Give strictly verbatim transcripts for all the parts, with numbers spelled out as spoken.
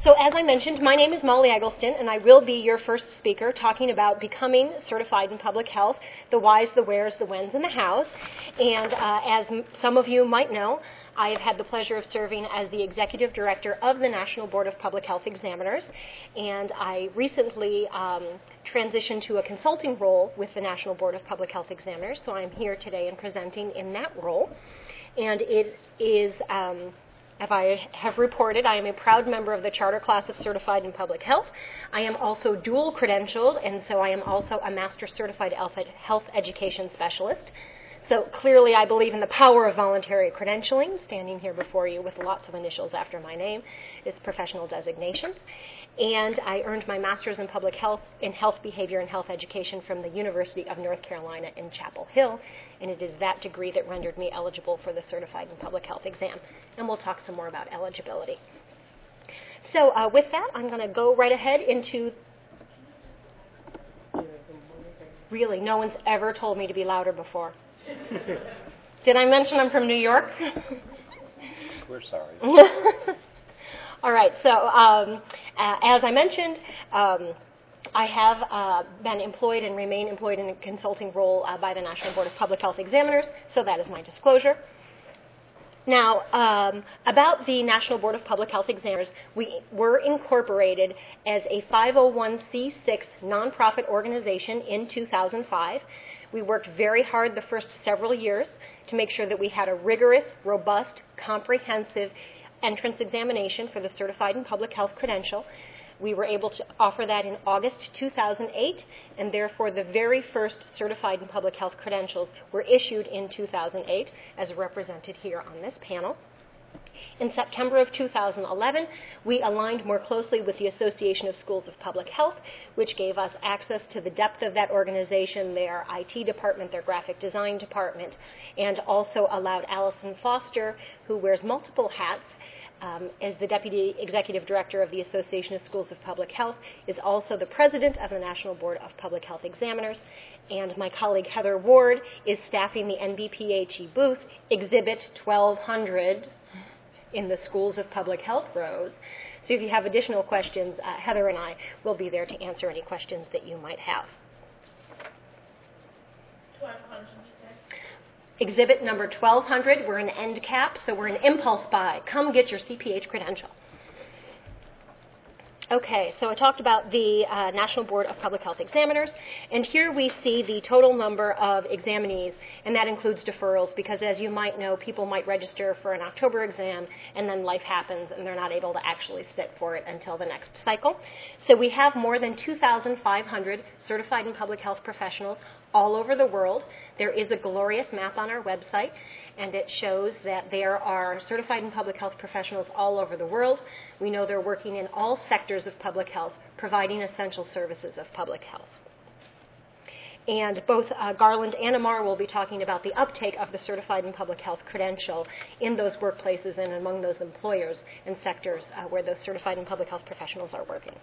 So as I mentioned, my name is Molly Eggleston, and I will be your first speaker talking about becoming certified in public health, the whys, the wheres, the whens, and the hows. And uh, as m- some of you might know, I have had the pleasure of serving as the executive director of the National Board of Public Health Examiners, and I recently um, transitioned to a consulting role with the National Board of Public Health Examiners, so I'm here today and presenting in that role. And it is... Um, As I have reported, I am a proud member of the charter class of Certified in Public Health. I am also dual credentialed, and so I am also a Master Certified Health Education Specialist. So clearly I believe in the power of voluntary credentialing, standing here before you with lots of initials after my name. It's professional designations. And I earned my Master's in Public Health in Health Behavior and Health Education from the University of North Carolina in Chapel Hill, and it is that degree that rendered me eligible for the Certified in Public Health exam. And we'll talk some more about eligibility. So uh, with that, I'm going to go right ahead into... Really, no one's ever told me to be louder before. Did I mention I'm from New York? We're sorry. All right, so um, uh, as I mentioned, um, I have uh, been employed and remain employed in a consulting role uh, by the National Board of Public Health Examiners, so that is my disclosure. Now, um, about the National Board of Public Health Examiners, we were incorporated as a five oh one c six nonprofit organization in two thousand five. We worked very hard the first several years to make sure that we had a rigorous, robust, comprehensive entrance examination for the Certified in Public Health credential. We were able to offer that in August two thousand eight, and therefore the very first Certified in Public Health credentials were issued in two thousand eight, as represented here on this panel. In September of two thousand eleven, we aligned more closely with the Association of Schools of Public Health, which gave us access to the depth of that organization, their I T department, their graphic design department, and also allowed Allison Foster, who wears multiple hats, Um, as the Deputy Executive Director of the Association of Schools of Public Health, is also the President of the National Board of Public Health Examiners. And my colleague Heather Ward is staffing the N B P H E booth, Exhibit twelve hundred, in the Schools of Public Health rows. So if you have additional questions, uh, Heather and I will be there to answer any questions that you might have. twelve hundred. Exhibit number twelve hundred, we're an end cap, so we're an impulse buy. Come get your C P H credential. Okay, so I talked about the uh, National Board of Public Health Examiners, and here we see the total number of examinees, and that includes deferrals, because as you might know, people might register for an October exam, and then life happens, and they're not able to actually sit for it until the next cycle. So we have more than two thousand five hundred certified in public health professionals all over the world. There is a glorious map on our website, and it shows that there are certified in public health professionals all over the world. We know they're working in all sectors of public health, providing essential services of public health. And both uh, Garland and Amar will be talking about the uptake of the Certified in Public Health credential in those workplaces and among those employers and sectors uh, where those certified in public health professionals are working.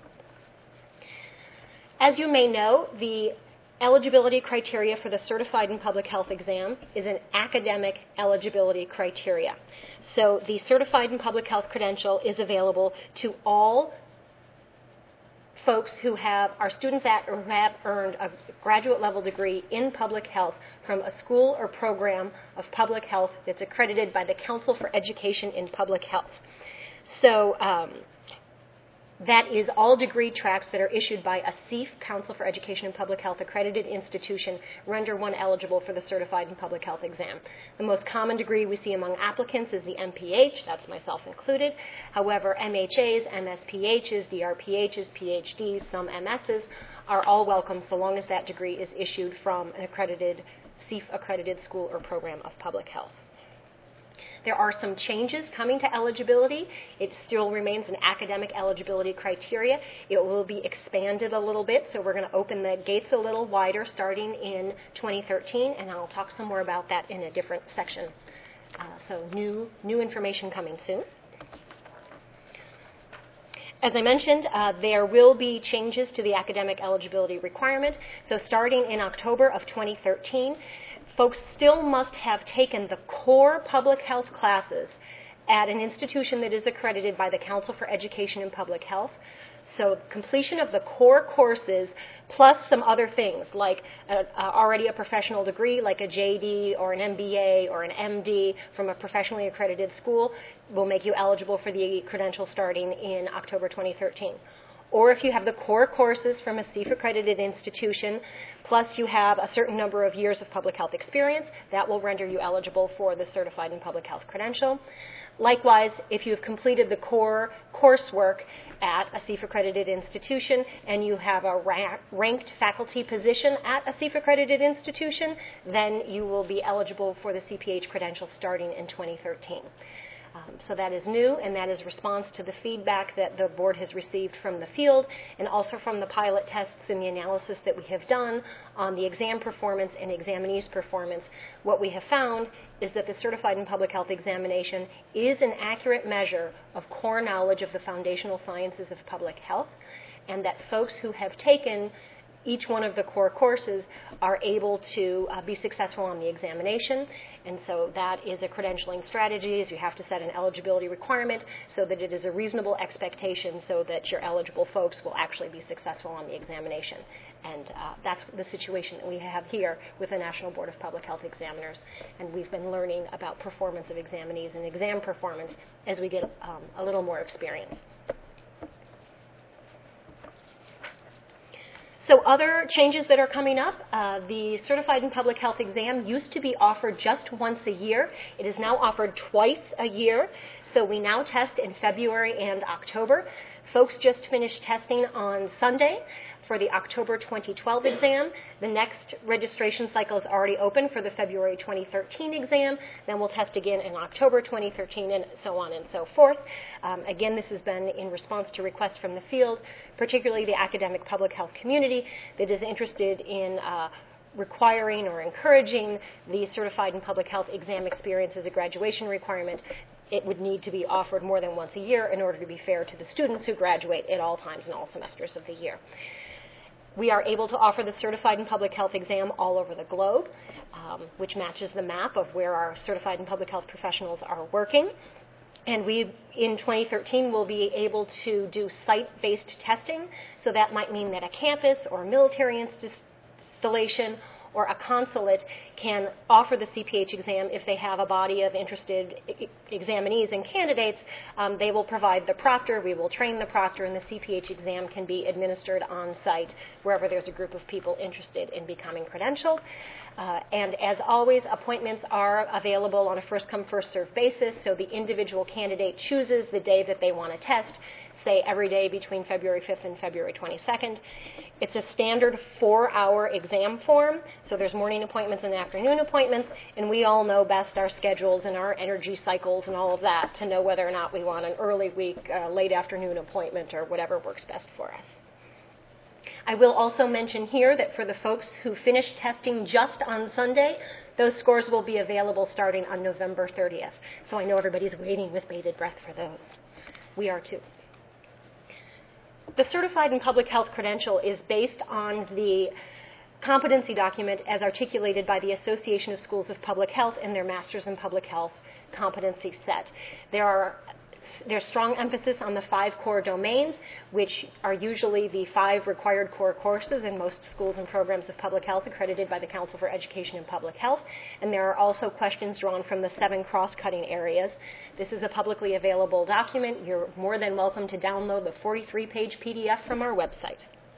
As you may know, the eligibility criteria for the Certified in Public Health exam is an academic eligibility criteria. So the Certified in Public Health credential is available to all folks who have, are students at or who have earned a graduate level degree in public health from a school or program of public health that's accredited by the Council for Education in Public Health. So um, that is all degree tracks that are issued by a C E F, Council for Education in Public Health, accredited institution, render one eligible for the Certified in Public Health exam. The most common degree we see among applicants is the M P H, that's myself included. However, M H As, M S P Hs, D R P Hs, P H Ds, some M Ss are all welcome so long as that degree is issued from an accredited C E F accredited school or program of public health. There are some changes coming to eligibility. It still remains an academic eligibility criteria. It will be expanded a little bit, so we're going to open the gates a little wider starting in twenty thirteen, and I'll talk some more about that in a different section. Uh, so new, new information coming soon. As I mentioned, uh, there will be changes to the academic eligibility requirement. So starting in October of twenty thirteen, folks still must have taken the core public health classes at an institution that is accredited by the Council for Education and Public Health. So completion of the core courses plus some other things like a, a, already a professional degree like a J D or an M B A or an M D from a professionally accredited school will make you eligible for the credential starting in October twenty thirteen. Or if you have the core courses from a C E F accredited institution, plus you have a certain number of years of public health experience, that will render you eligible for the Certified in Public Health credential. Likewise, if you've completed the core coursework at a C E F accredited institution and you have a rank, ranked faculty position at a C E F accredited institution, then you will be eligible for the C P H credential starting in twenty thirteen. Um, so that is new, and that is response to the feedback that the board has received from the field and also from the pilot tests and the analysis that we have done on the exam performance and examinees' performance. What we have found is that the Certified in Public Health examination is an accurate measure of core knowledge of the foundational sciences of public health, and that folks who have taken each one of the core courses are able to uh, be successful on the examination. And so that is a credentialing strategy, is you have to set an eligibility requirement so that it is a reasonable expectation so that your eligible folks will actually be successful on the examination. And uh, that's the situation that we have here with the National Board of Public Health Examiners. And we've been learning about performance of examinees and exam performance as we get um, a little more experience. So other changes that are coming up, uh, the Certified in Public Health exam used to be offered just once a year. It is now offered twice a year. So we now test in February and October. Folks just finished testing on Sunday for the October twenty twelve exam. The next registration cycle is already open for the February twenty thirteen exam. Then we'll test again in October twenty thirteen and so on and so forth. Um, again, this has been in response to requests from the field, particularly the academic public health community that is interested in uh, requiring or encouraging the Certified in Public Health exam experience as a graduation requirement. It would need to be offered more than once a year in order to be fair to the students who graduate at all times and all semesters of the year. We are able to offer the Certified in Public Health exam all over the globe, um, which matches the map of where our Certified in Public Health professionals are working. And we, in twenty thirteen, will be able to do site-based testing. So that might mean that a campus or a military installation or a consulate can offer the C P H exam if they have a body of interested examinees and candidates. Um, they will provide the proctor, we will train the proctor, and the C P H exam can be administered on site wherever there's a group of people interested in becoming credentialed. Uh, and as always, appointments are available on a first-come, first-served basis, so the individual candidate chooses the day that they want to test, say every day between February fifth and February twenty-second. It's a standard four-hour exam form, so there's morning appointments and afternoon appointments, and we all know best our schedules and our energy cycles and all of that to know whether or not we want an early week, uh, late afternoon appointment or whatever works best for us. I will also mention here that for the folks who finished testing just on Sunday, those scores will be available starting on November thirtieth. So I know everybody's waiting with bated breath for those. We are too. The Certified in Public Health credential is based on the competency document as articulated by the Association of Schools of Public Health in their Masters in Public Health competency set. There are There's strong emphasis on the five core domains, which are usually the five required core courses in most schools and programs of public health accredited by the Council for Education and Public Health. And there are also questions drawn from the seven cross-cutting areas. This is a publicly available document. You're more than welcome to download the forty-three page P D F from our website.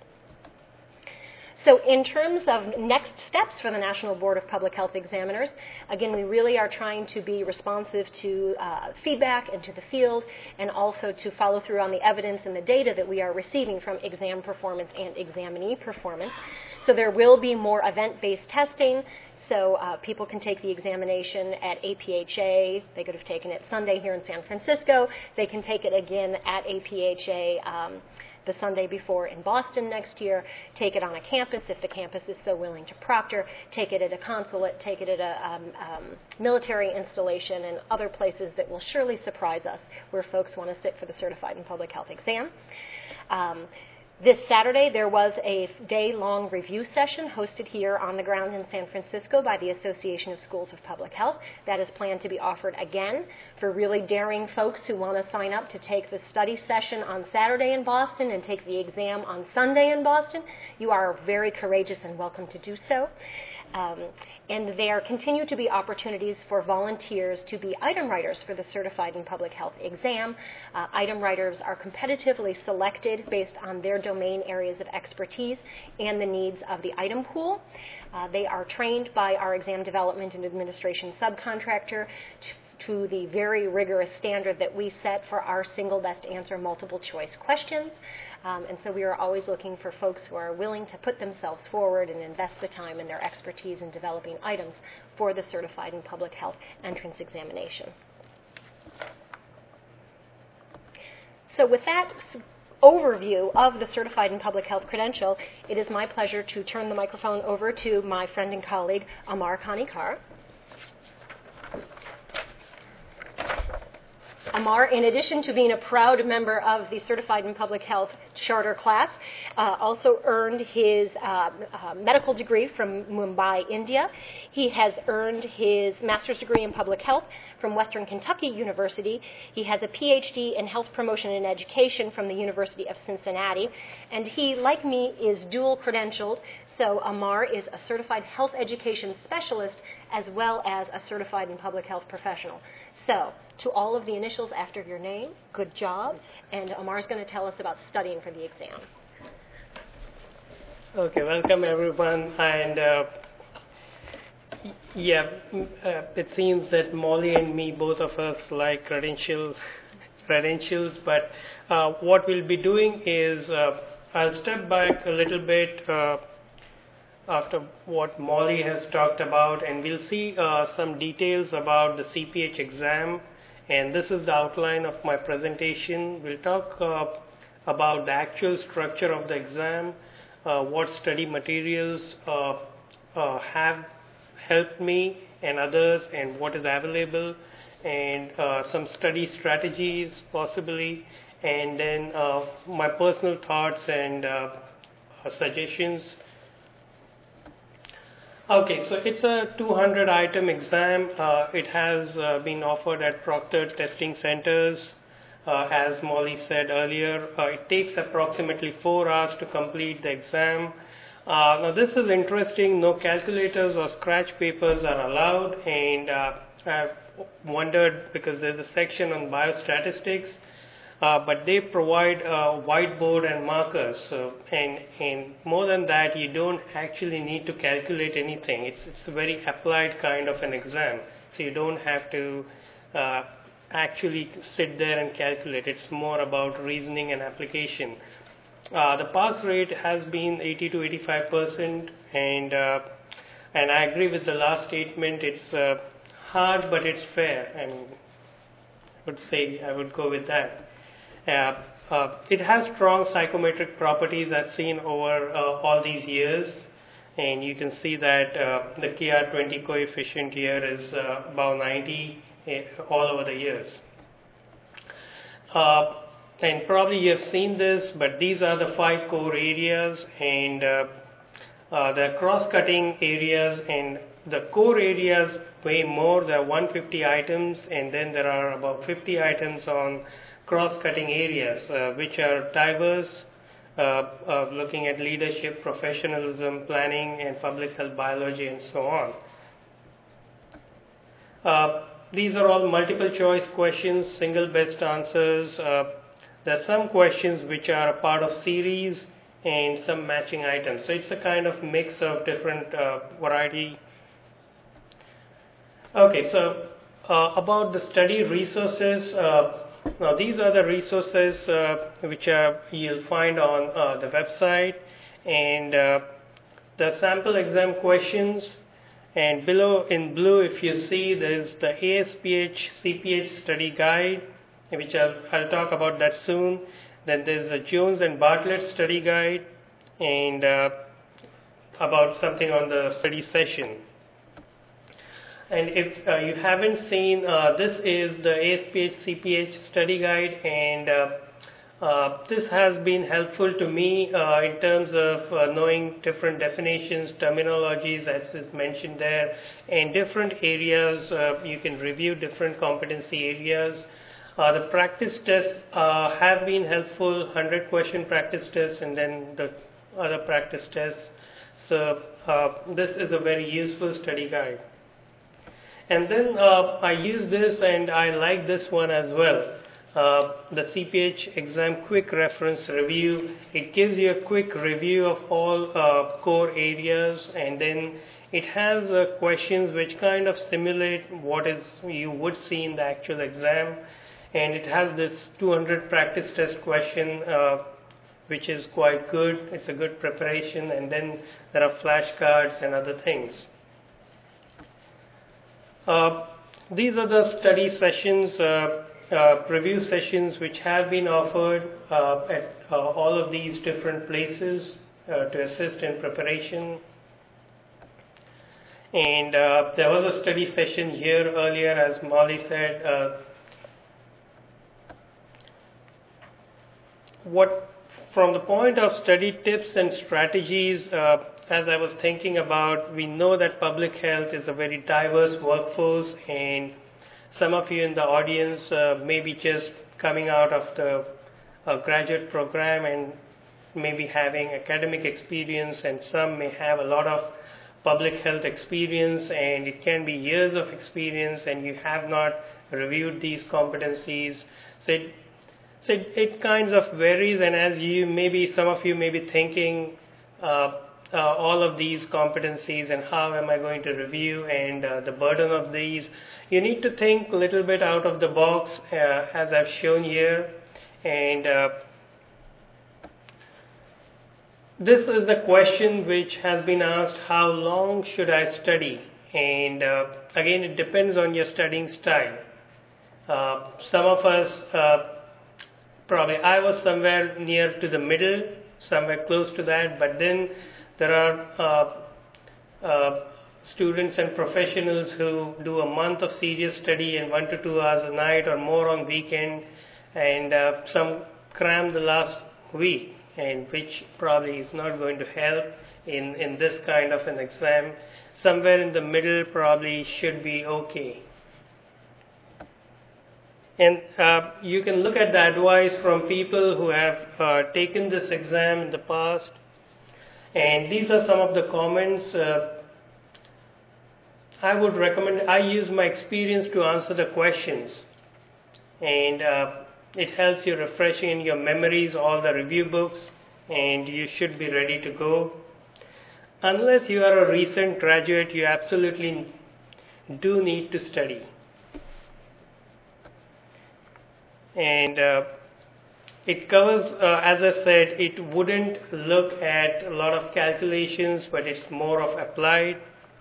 So in terms of next steps for the National Board of Public Health Examiners, again, we really are trying to be responsive to uh, feedback and to the field, and also to follow through on the evidence and the data that we are receiving from exam performance and examinee performance. So there will be more event-based testing. So uh, people can take the examination at A P H A. They could have taken it Sunday here in San Francisco. They can take it again at A P H A um, the Sunday before in Boston next year, take it on a campus if the campus is so willing to proctor, take it at a consulate, take it at a um, um, military installation, and other places that will surely surprise us where folks want to sit for the Certified in Public Health exam. Um, This Saturday, there was a day-long review session hosted here on the ground in San Francisco by the Association of Schools of Public Health. That is planned to be offered again for really daring folks who want to sign up to take the study session on Saturday in Boston and take the exam on Sunday in Boston. You are very courageous and welcome to do so. Um, and there continue to be opportunities for volunteers to be item writers for the Certified in Public Health exam. Uh, item writers are competitively selected based on their domain areas of expertise and the needs of the item pool. Uh, they are trained by our exam development and administration subcontractor to, to the very rigorous standard that we set for our single best answer multiple choice questions. Um, and so we are always looking for folks who are willing to put themselves forward and invest the time and their expertise in developing items for the Certified in Public Health entrance examination. So with that overview of the Certified in Public Health credential, it is my pleasure to turn the microphone over to my friend and colleague, Amar Kanikar. Amar, in addition to being a proud member of the Certified in Public Health charter class, uh, also earned his uh, uh, medical degree from Mumbai, India. He has earned his master's degree in public health from Western Kentucky University. He has a P H D in health promotion and education from the University of Cincinnati. And he, like me, is dual credentialed. So Amar is a certified health education specialist as well as a certified in public health professional. So, to all of the initials after your name, good job. And Amar is going to tell us about studying for the exam. Okay, welcome everyone. And uh, yeah, uh, it seems that Molly and me, both of us, like credentials, credentials. But uh, what we'll be doing is uh, I'll step back a little bit uh, after what Molly has talked about, and we'll see uh, some details about the C P H exam. And this is the outline of my presentation. We'll talk uh, about the actual structure of the exam, uh, what study materials uh, uh, have helped me and others, and what is available, and uh, some study strategies possibly, and then uh, my personal thoughts and uh, suggestions. Okay, so it's a two hundred item exam. Uh, it has uh, been offered at Proctor Testing Centers. Uh, as Molly said earlier, uh, it takes approximately four hours to complete the exam. Uh, now this is interesting. No calculators or scratch papers are allowed, and uh, I've wondered because there's a section on biostatistics. Uh, but they provide uh, whiteboard and markers, so, and, and more than that, you don't actually need to calculate anything. It's, it's a very applied kind of an exam, so you don't have to uh, actually sit there and calculate. It's more about reasoning and application. Uh, the pass rate has been eighty to eighty-five percent, and uh, and I agree with the last statement. It's uh, hard, but it's fair. I mean, I would say I would go with that. Uh, uh, it has strong psychometric properties as seen over uh, all these years, and you can see that uh, the K R twenty coefficient here is uh, about ninety uh, all over the years. Uh, and probably you have seen this, but these are the five core areas, and uh, uh, the cross-cutting areas, and the core areas weigh more. There are one hundred fifty items, and then there are about fifty items on cross-cutting areas, uh, which are diverse, uh, uh, looking at leadership, professionalism, planning, and public health biology, and so on. Uh, these are all multiple choice questions, single best answers. Uh, there are some questions which are a part of series and some matching items. So it's a kind of mix of different uh, variety. Okay, so uh, about the study resources, uh, now these are the resources uh, which are, you'll find on uh, the website, and uh, the sample exam questions, and below in blue if you see there's the A S P H C P H study guide, which I'll, I'll talk about that soon. Then there's the Jones and Bartlett study guide, and uh, about something on the study session. And if uh, you haven't seen, uh, this is the A S P H C P H study guide, and uh, Uh, this has been helpful to me uh, in terms of uh, knowing different definitions, terminologies, as is mentioned there, and different areas. Uh, you can review different competency areas. Uh, the practice tests uh, have been helpful, one hundred question practice tests, and then the other practice tests. So uh, this is a very useful study guide. And then uh, I use this, and I like this one as well. Uh, the C P H exam quick reference review. It gives you a quick review of all uh, core areas, and then it has uh, questions which kind of simulate what is you would see in the actual exam, and it has this two hundred practice test question uh, which is quite good. It's a good preparation, and then there are flashcards and other things. Uh, these are the study sessions, uh, uh, preview sessions which have been offered uh, at uh, all of these different places uh, to assist in preparation. And uh, there was a study session here earlier, as Molly said. Uh, what, from the point of study tips and strategies, uh, as I was thinking about, we know that public health is a very diverse workforce, and some of you in the audience uh, may be just coming out of the uh, graduate program and maybe having academic experience, and some may have a lot of public health experience, and it can be years of experience, and you have not reviewed these competencies. So it, so it, it kinds of varies, and as you maybe, some of you may be thinking, uh, Uh, all of these competencies and how am I going to review, and uh, the burden of these. You need to think a little bit out of the box, uh, as I've shown here. And uh, this is the question which has been asked: how long should I study? And uh, again, it depends on your studying style. Uh, some of us, uh, probably I was somewhere near to the middle, somewhere close to that, but then there are uh, uh, students and professionals who do a month of serious study and one to two hours a night or more on weekend, and uh, some cram the last week, and which probably is not going to help in, in this kind of an exam. Somewhere in the middle probably should be okay. And uh, you can look at the advice from people who have uh, taken this exam in the past. And these are some of the comments. Uh, I would recommend, I use my experience to answer the questions. And uh, it helps you refreshing in your memories all the review books, and you should be ready to go. Unless you are a recent graduate, you absolutely do need to study. And uh, it covers, uh, as I said, it wouldn't look at a lot of calculations, but it's more of applied.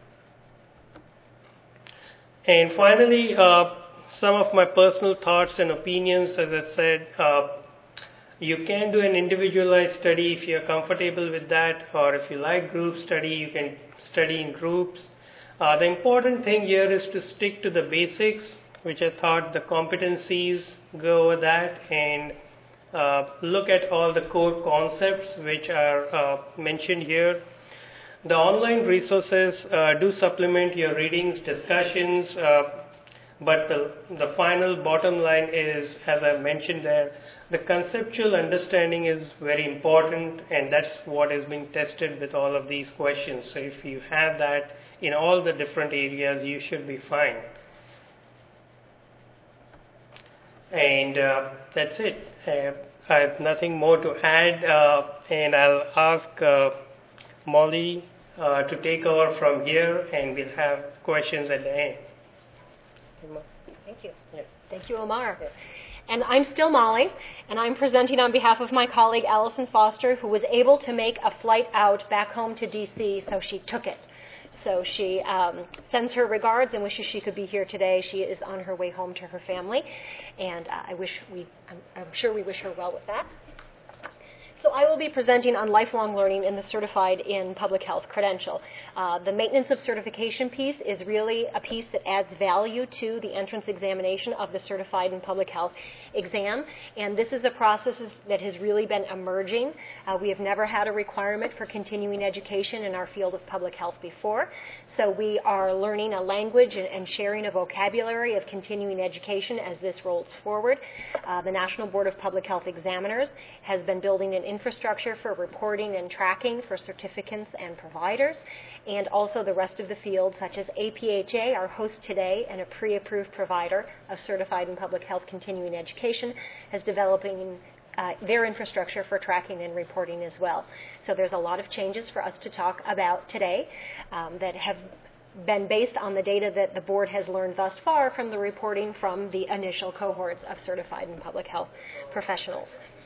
And finally, uh, some of my personal thoughts and opinions. As I said, uh, you can do an individualized study if you're comfortable with that, or if you like group study, you can study in groups. Uh, the important thing here is to stick to the basics, which I thought the competencies go over that, and Uh, look at all the core concepts which are uh, mentioned here. The online resources uh, do supplement your readings, discussions, uh, but the, the final bottom line is, as I mentioned there, the conceptual understanding is very important, and that's what is being tested with all of these questions. So if you have that in all the different areas, you should be fine. And uh, that's it. Uh, I have nothing more to add, uh, and I'll ask uh, Molly uh, to take over from here, and we'll have questions at the end. Thank you. Yeah. Thank you, Omar. Yeah. And I'm still Molly, and I'm presenting on behalf of my colleague Allison Foster, who was able to make a flight out back home to D C, so she took it. So she um, sends her regards and wishes she could be here today. She is on her way home to her family, and uh, I wish we, I'm, I'm sure we wish her well with that. So I will be presenting on lifelong learning in the Certified in Public Health credential. Uh, the maintenance of certification piece is really a piece that adds value to the entrance examination of the Certified in Public Health exam, and this is a process that has really been emerging. Uh, we have never had a requirement for continuing education in our field of public health before, so we are learning a language and, and sharing a vocabulary of continuing education as this rolls forward. Uh, the National Board of Public Health Examiners has been building an infrastructure for reporting and tracking for certificants and providers, and also the rest of the field, such as A P H A, our host today and a pre-approved provider of Certified in Public Health Continuing Education, is developing uh, their infrastructure for tracking and reporting as well. So there's a lot of changes for us to talk about today um, that have been based on the data that the board has learned thus far from the reporting from the initial cohorts of Certified in Public Health professionals.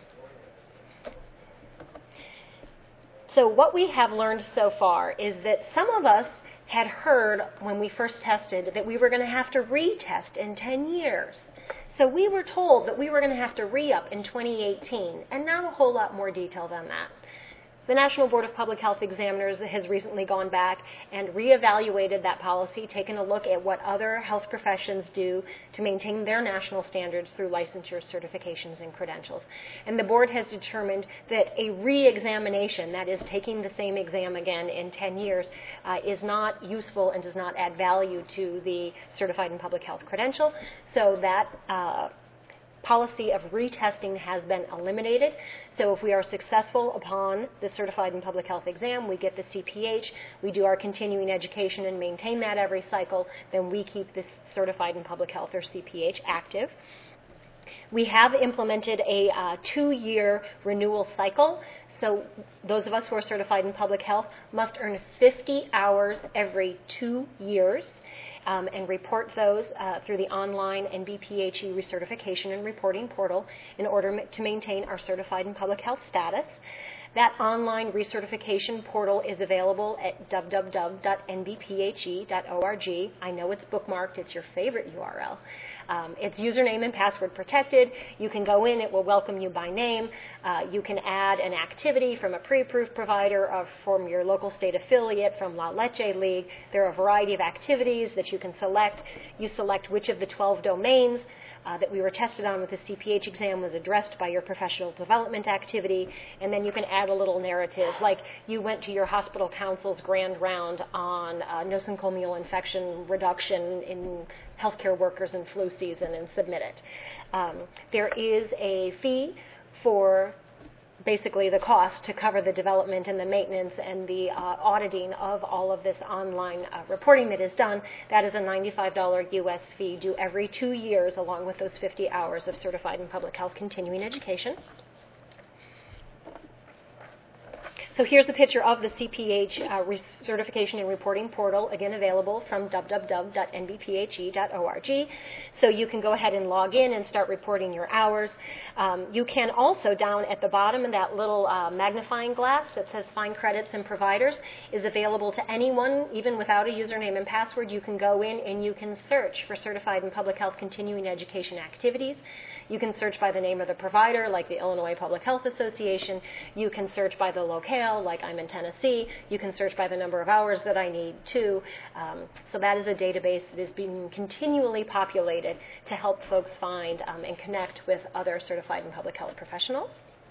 So what we have learned so far is that some of us had heard when we first tested that we were going to have to retest in ten years. So we were told that we were going to have to re-up in twenty eighteen, and not a whole lot more detail than that. The National Board of Public Health Examiners has recently gone back and reevaluated that policy, taken a look at what other health professions do to maintain their national standards through licensure, certifications, and credentials. And the board has determined that a re-examination, that is taking the same exam again in ten years, uh, is not useful and does not add value to the Certified in Public Health credential. So that uh, policy of retesting has been eliminated. So if we are successful upon the Certified in Public Health exam, we get the C P H, we do our continuing education and maintain that every cycle, then we keep this Certified in Public Health or C P H active. We have implemented a uh, two-year renewal cycle. So those of us who are certified in public health must earn fifty hours every two years. Um, and report those uh, through the online N B P H E recertification and reporting portal in order ma- to maintain our certified in public health status. That online recertification portal is available at w w w dot n b p h e dot org. I know it's bookmarked. It's your favorite U R L. Um, it's username and password protected. You can go in. It will welcome you by name. Uh, you can add an activity from a pre-approved provider or from your local state affiliate, from La Leche League. There are a variety of activities that you can select. You select which of the twelve domains uh, that we were tested on with the C P H exam was addressed by your professional development activity, and then you can add a little narrative, like you went to your hospital counsel's grand round on uh, nosocomial infection reduction in healthcare workers and flu season, and submit it. Um, there is a fee for basically the cost to cover the development and the maintenance and the uh, auditing of all of this online uh, reporting that is done. That is a ninety-five dollars U S fee due every two years along with those fifty hours of Certified in Public Health continuing education. So here's the picture of the C P H uh, certification and reporting portal, again available from w w w dot n b p h e dot org. So you can go ahead and log in and start reporting your hours. Um, you can also, down at the bottom of that little uh, magnifying glass that says Find Credits and Providers, is available to anyone, even without a username and password. You can go in and you can search for Certified in Public Health continuing education activities. You can search by the name of the provider, like the Illinois Public Health Association. You can search by the locale, like I'm in Tennessee. You can search by the number of hours that I need, too. Um, so that is a database that is being continually populated to help folks find um, and connect with other certified in public health professionals.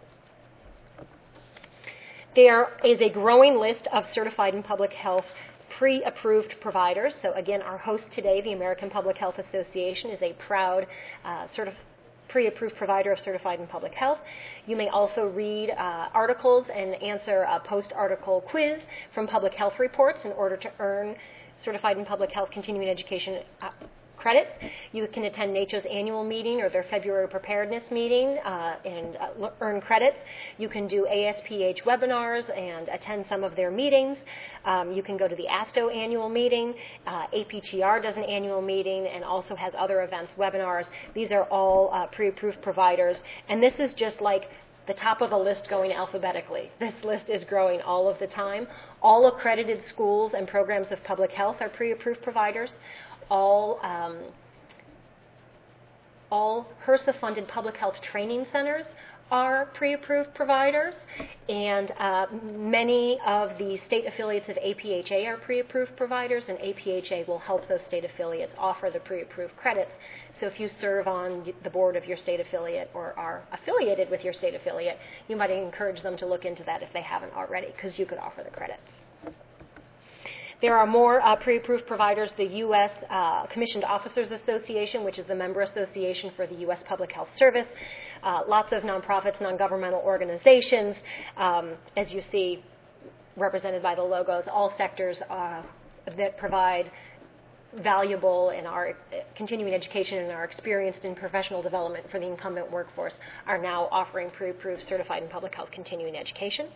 There is a growing list of certified in public health pre-approved providers. So again, our host today, the American Public Health Association, is a proud uh, certified pre-approved provider of Certified in Public Health. You may also read uh, articles and answer a post-article quiz from Public Health Reports in order to earn Certified in Public Health continuing education uh, credits. You can attend NACCHO's annual meeting or their February preparedness meeting uh, and uh, earn credits. You can do A S P H webinars and attend some of their meetings. Um, you can go to the ASTO annual meeting. Uh, A P T R does an annual meeting and also has other events, webinars. These are all uh, pre-approved providers. And this is just like the top of the list going alphabetically. This list is growing all of the time. All accredited schools and programs of public health are pre-approved providers. All, um, all HRSA-funded public health training centers are pre-approved providers, and uh, many of the state affiliates of A P H A are pre-approved providers, and A P H A will help those state affiliates offer the pre-approved credits. So if you serve on the board of your state affiliate or are affiliated with your state affiliate, you might encourage them to look into that if they haven't already, because you could offer the credits. There are more uh, pre-approved providers. The U S Uh, Commissioned Officers Association, which is the member association for the U S Public Health Service, uh, lots of nonprofits, non-governmental organizations, um, as you see represented by the logos, all sectors uh, that provide valuable and are continuing education and are experienced in professional development for the incumbent workforce are now offering pre-approved certified in public health continuing education.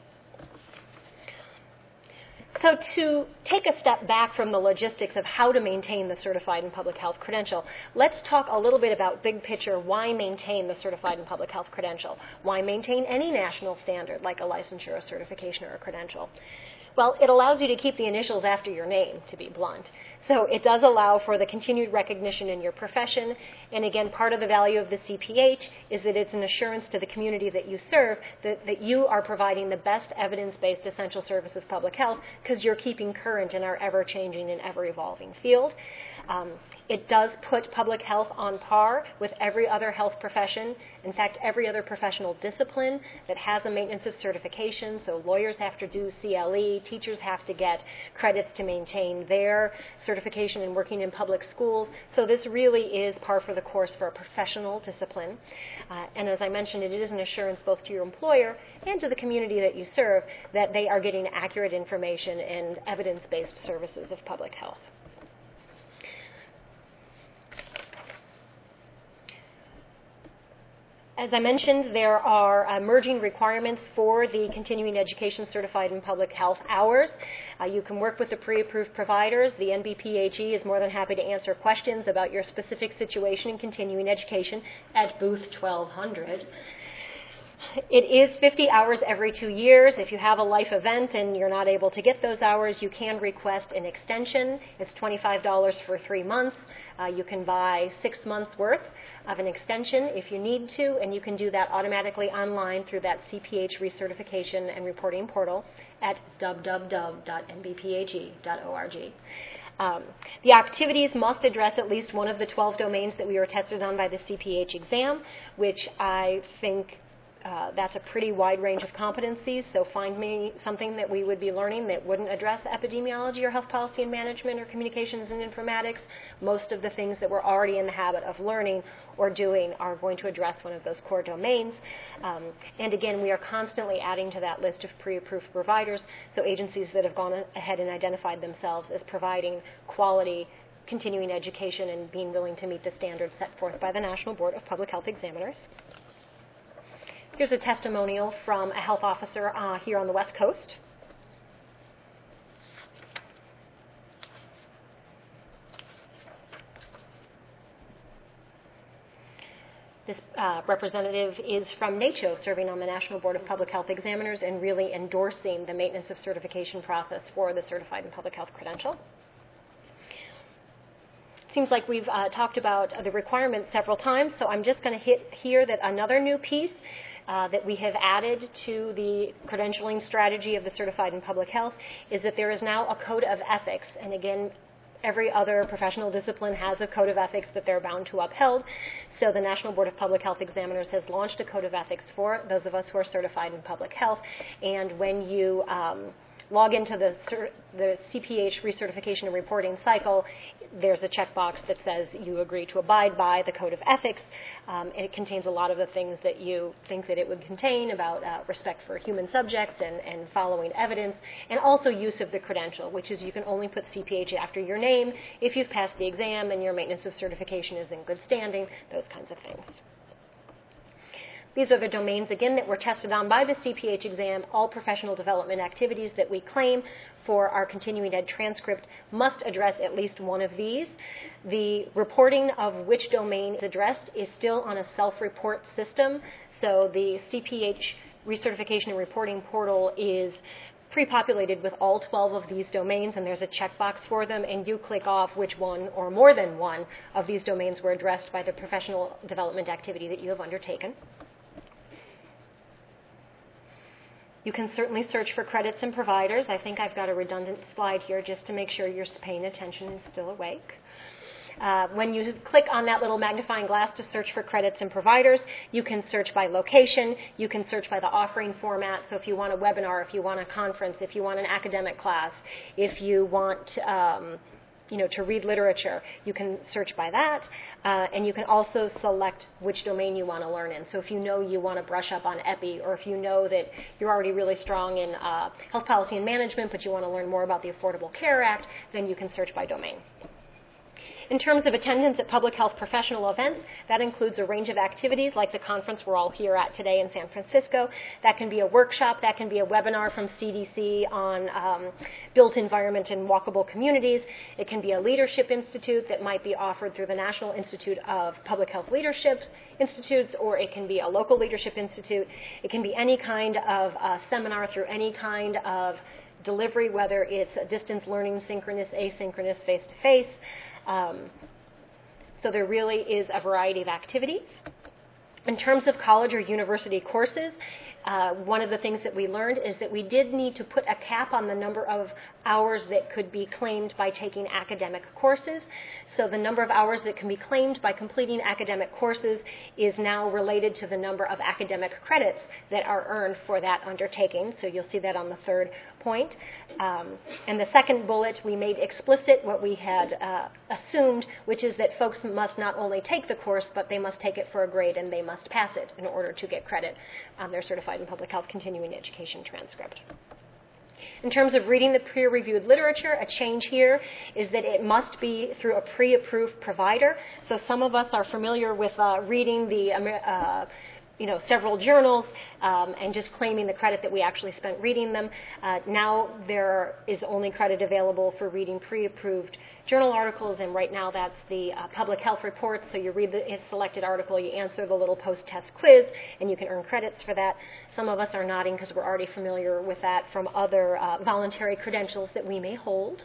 So to take a step back from the logistics of how to maintain the Certified in Public Health credential, let's talk a little bit about big picture, why maintain the Certified in Public Health credential? Why maintain any national standard like a licensure, a certification, or a credential? Well, it allows you to keep the initials after your name, to be blunt. So it does allow for the continued recognition in your profession. And again, part of the value of the C P H is that it's an assurance to the community that you serve that, that you are providing the best evidence-based essential service of public health because you're keeping current in our ever-changing and ever-evolving field. Um, it does put public health on par with every other health profession. In fact, every other professional discipline that has a maintenance of certification. So lawyers have to do C L E, teachers have to get credits to maintain their certification in working in public schools. So this really is par for the course for a professional discipline. Uh, and as I mentioned, it is an assurance both to your employer and to the community that you serve that they are getting accurate information and evidence-based services of public health. As I mentioned, there are emerging requirements for the continuing education certified in public health hours. Uh, you can work with the pre-approved providers. The N B P A G is more than happy to answer questions about your specific situation in continuing education at booth twelve hundred. It is fifty hours every two years. If you have a life event and you're not able to get those hours, you can request an extension. It's twenty-five dollars for three months. Uh, you can buy six months worth of an extension if you need to, and you can do that automatically online through that C P H recertification and reporting portal at w w w dot n b p a g dot org. Um, the activities must address at least one of the twelve domains that we were tested on by the C P H exam, which I think Uh, that's a pretty wide range of competencies, so find me something that we would be learning that wouldn't address epidemiology or health policy and management or communications and informatics. Most of the things that we're already in the habit of learning or doing are going to address one of those core domains. Um, and again, we are constantly adding to that list of pre-approved providers, so agencies that have gone ahead and identified themselves as providing quality continuing education and being willing to meet the standards set forth by the National Board of Public Health Examiners. Here's a testimonial from a health officer uh, here on the West Coast. This uh, representative is from NACCHO, serving on the National Board of Public Health Examiners and really endorsing the maintenance of certification process for the Certified in Public Health credential. Seems like we've uh, talked about the requirements several times, so I'm just going to hit here that another new piece Uh, that we have added to the credentialing strategy of the Certified in Public Health is that there is now a code of ethics. And again, every other professional discipline has a code of ethics that they're bound to uphold. So the National Board of Public Health Examiners has launched a code of ethics for those of us who are certified in public health. And when you um, log into the, the C P H recertification and reporting cycle, there's a checkbox that says you agree to abide by the Code of Ethics. Um, and it contains a lot of the things that you think that it would contain about uh, respect for human subjects and, and following evidence, and also use of the credential, which is you can only put C P H after your name if you've passed the exam and your maintenance of certification is in good standing, those kinds of things. These are the domains, again, that were tested on by the C P H exam. All professional development activities that we claim for our continuing ed transcript must address at least one of these. The reporting of which domain is addressed is still on a self-report system. So the C P H recertification and reporting portal is pre-populated with all twelve of these domains, and there's a checkbox for them, and you click off which one or more than one of these domains were addressed by the professional development activity that you have undertaken. You can certainly search for credits and providers. I think I've got a redundant slide here just to make sure you're paying attention and still awake. Uh, when you click on that little magnifying glass to search for credits and providers, you can search by location, you can search by the offering format. So if you want a webinar, if you want a conference, if you want an academic class, if you want um, you know, to read literature, you can search by that. Uh, and you can also select which domain you want to learn in. So if you know you want to brush up on epi, or if you know that you're already really strong in uh, health policy and management, but you want to learn more about the Affordable Care Act, then you can search by domain. In terms of attendance at public health professional events, that includes a range of activities like the conference we're all here at today in San Francisco. That can be a workshop, that can be a webinar from C D C on um, built environment and walkable communities. It can be a leadership institute that might be offered through the National Institute of Public Health Leadership Institutes, or it can be a local leadership institute. It can be any kind of uh, seminar through any kind of delivery, whether it's a distance learning, synchronous, asynchronous, face-to-face. Um, so there really is a variety of activities. In terms of college or university courses, uh, one of the things that we learned is that we did need to put a cap on the number of hours that could be claimed by taking academic courses. So the number of hours that can be claimed by completing academic courses is now related to the number of academic credits that are earned for that undertaking. So you'll see that on the third point. Um, and the second bullet, we made explicit what we had uh, assumed, which is that folks must not only take the course, but they must take it for a grade and they must pass it in order to get credit on their Certified in Public Health Continuing Education transcript. In terms of reading the peer-reviewed literature, a change here is that it must be through a pre-approved provider. So some of us are familiar with uh, reading the uh, you know, several journals um, and just claiming the credit that we actually spent reading them. Uh, now there is only credit available for reading pre-approved journal articles, and right now that's the uh, public health report. So you read the selected article, you answer the little post-test quiz, and you can earn credits for that. Some of us are nodding because we're already familiar with that from other uh, voluntary credentials that we may hold.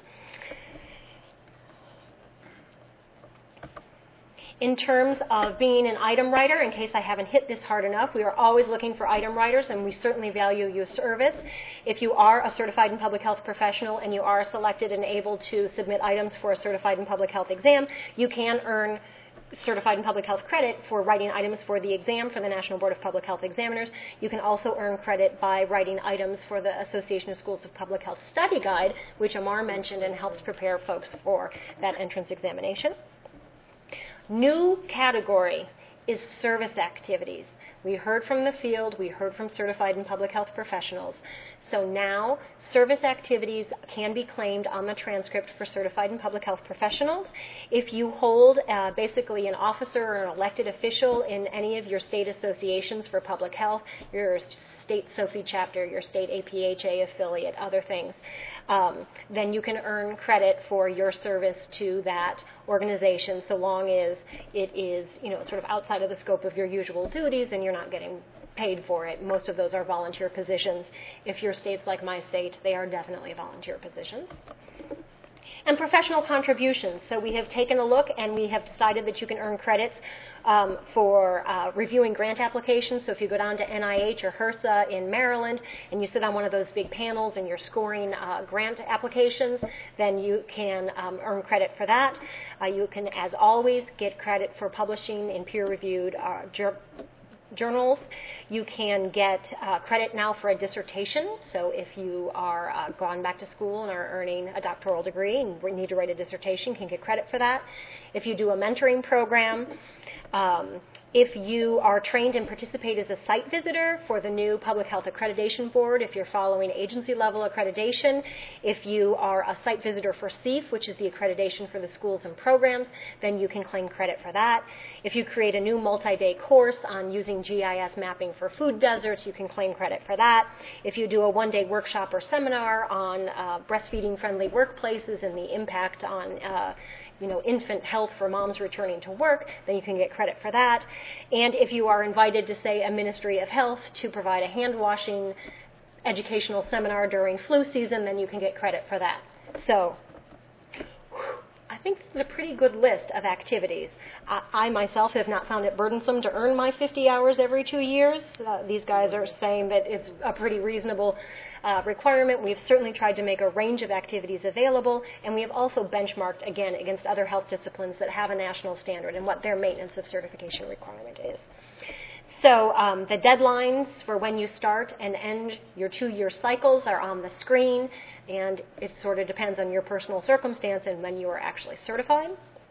In terms of being an item writer, in case I haven't hit this hard enough, we are always looking for item writers, and we certainly value your service. If you are a certified in public health professional and you are selected and able to submit items for a certified in public health exam, you can earn certified in public health credit for writing items for the exam for the National Board of Public Health Examiners. You can also earn credit by writing items for the Association of Schools of Public Health Study Guide, which Amar mentioned and helps prepare folks for that entrance examination. New category is service activities. We heard from the field, we heard from certified in public health professionals. So now service activities can be claimed on the transcript for certified in public health professionals. If you hold uh, basically an officer or an elected official in any of your state associations for public health, your state SOFI chapter, your state A P H A affiliate, other things, um, then you can earn credit for your service to that organization so long as it is, you know, sort of outside of the scope of your usual duties and you're not getting paid for it. Most of those are volunteer positions. If your state's like my state, they are definitely volunteer positions. And professional contributions. So we have taken a look and we have decided that you can earn credits um, for uh, reviewing grant applications. So if you go down to N I H or HRSA in Maryland and you sit on one of those big panels and you're scoring uh, grant applications, then you can um, earn credit for that. Uh, you can, as always, get credit for publishing in peer-reviewed uh, journals. journals. You can get uh, credit now for a dissertation. So if you are uh, gone back to school and are earning a doctoral degree and need to write a dissertation, you can get credit for that. If you do a mentoring program, um, if you are trained and participate as a site visitor for the new Public Health Accreditation Board, if you're following agency-level accreditation, if you are a site visitor for C E F, which is the accreditation for the schools and programs, then you can claim credit for that. If you create a new multi-day course on using G I S mapping for food deserts, you can claim credit for that. If you do a one-day workshop or seminar on uh, breastfeeding-friendly workplaces and the impact on uh, you know, infant health for moms returning to work, then you can get credit for that. And if you are invited to, say, a Ministry of Health to provide a hand washing educational seminar during flu season, then you can get credit for that. So I think this is a pretty good list of activities. Uh, I myself have not found it burdensome to earn my fifty hours every two years. Uh, these guys are saying that it's a pretty reasonable uh, requirement. We've certainly tried to make a range of activities available, and we have also benchmarked, again, against other health disciplines that have a national standard and what their maintenance of certification requirement is. So um, the deadlines for when you start and end your two-year cycles are on the screen, and it sort of depends on your personal circumstance and when you are actually certified.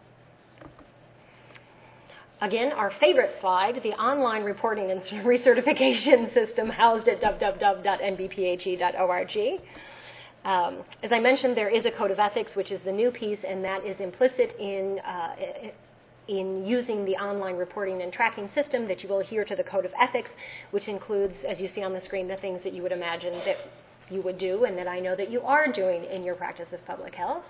Again, our favorite slide, the online reporting and recertification system housed at w w w dot n b p h e dot org. Um, as I mentioned, there is a code of ethics, which is the new piece, and that is implicit in uh, in using the online reporting and tracking system that you will adhere to the code of ethics, which includes, as you see on the screen, the things that you would imagine that you would do and that I know that you are doing in your practice of public health.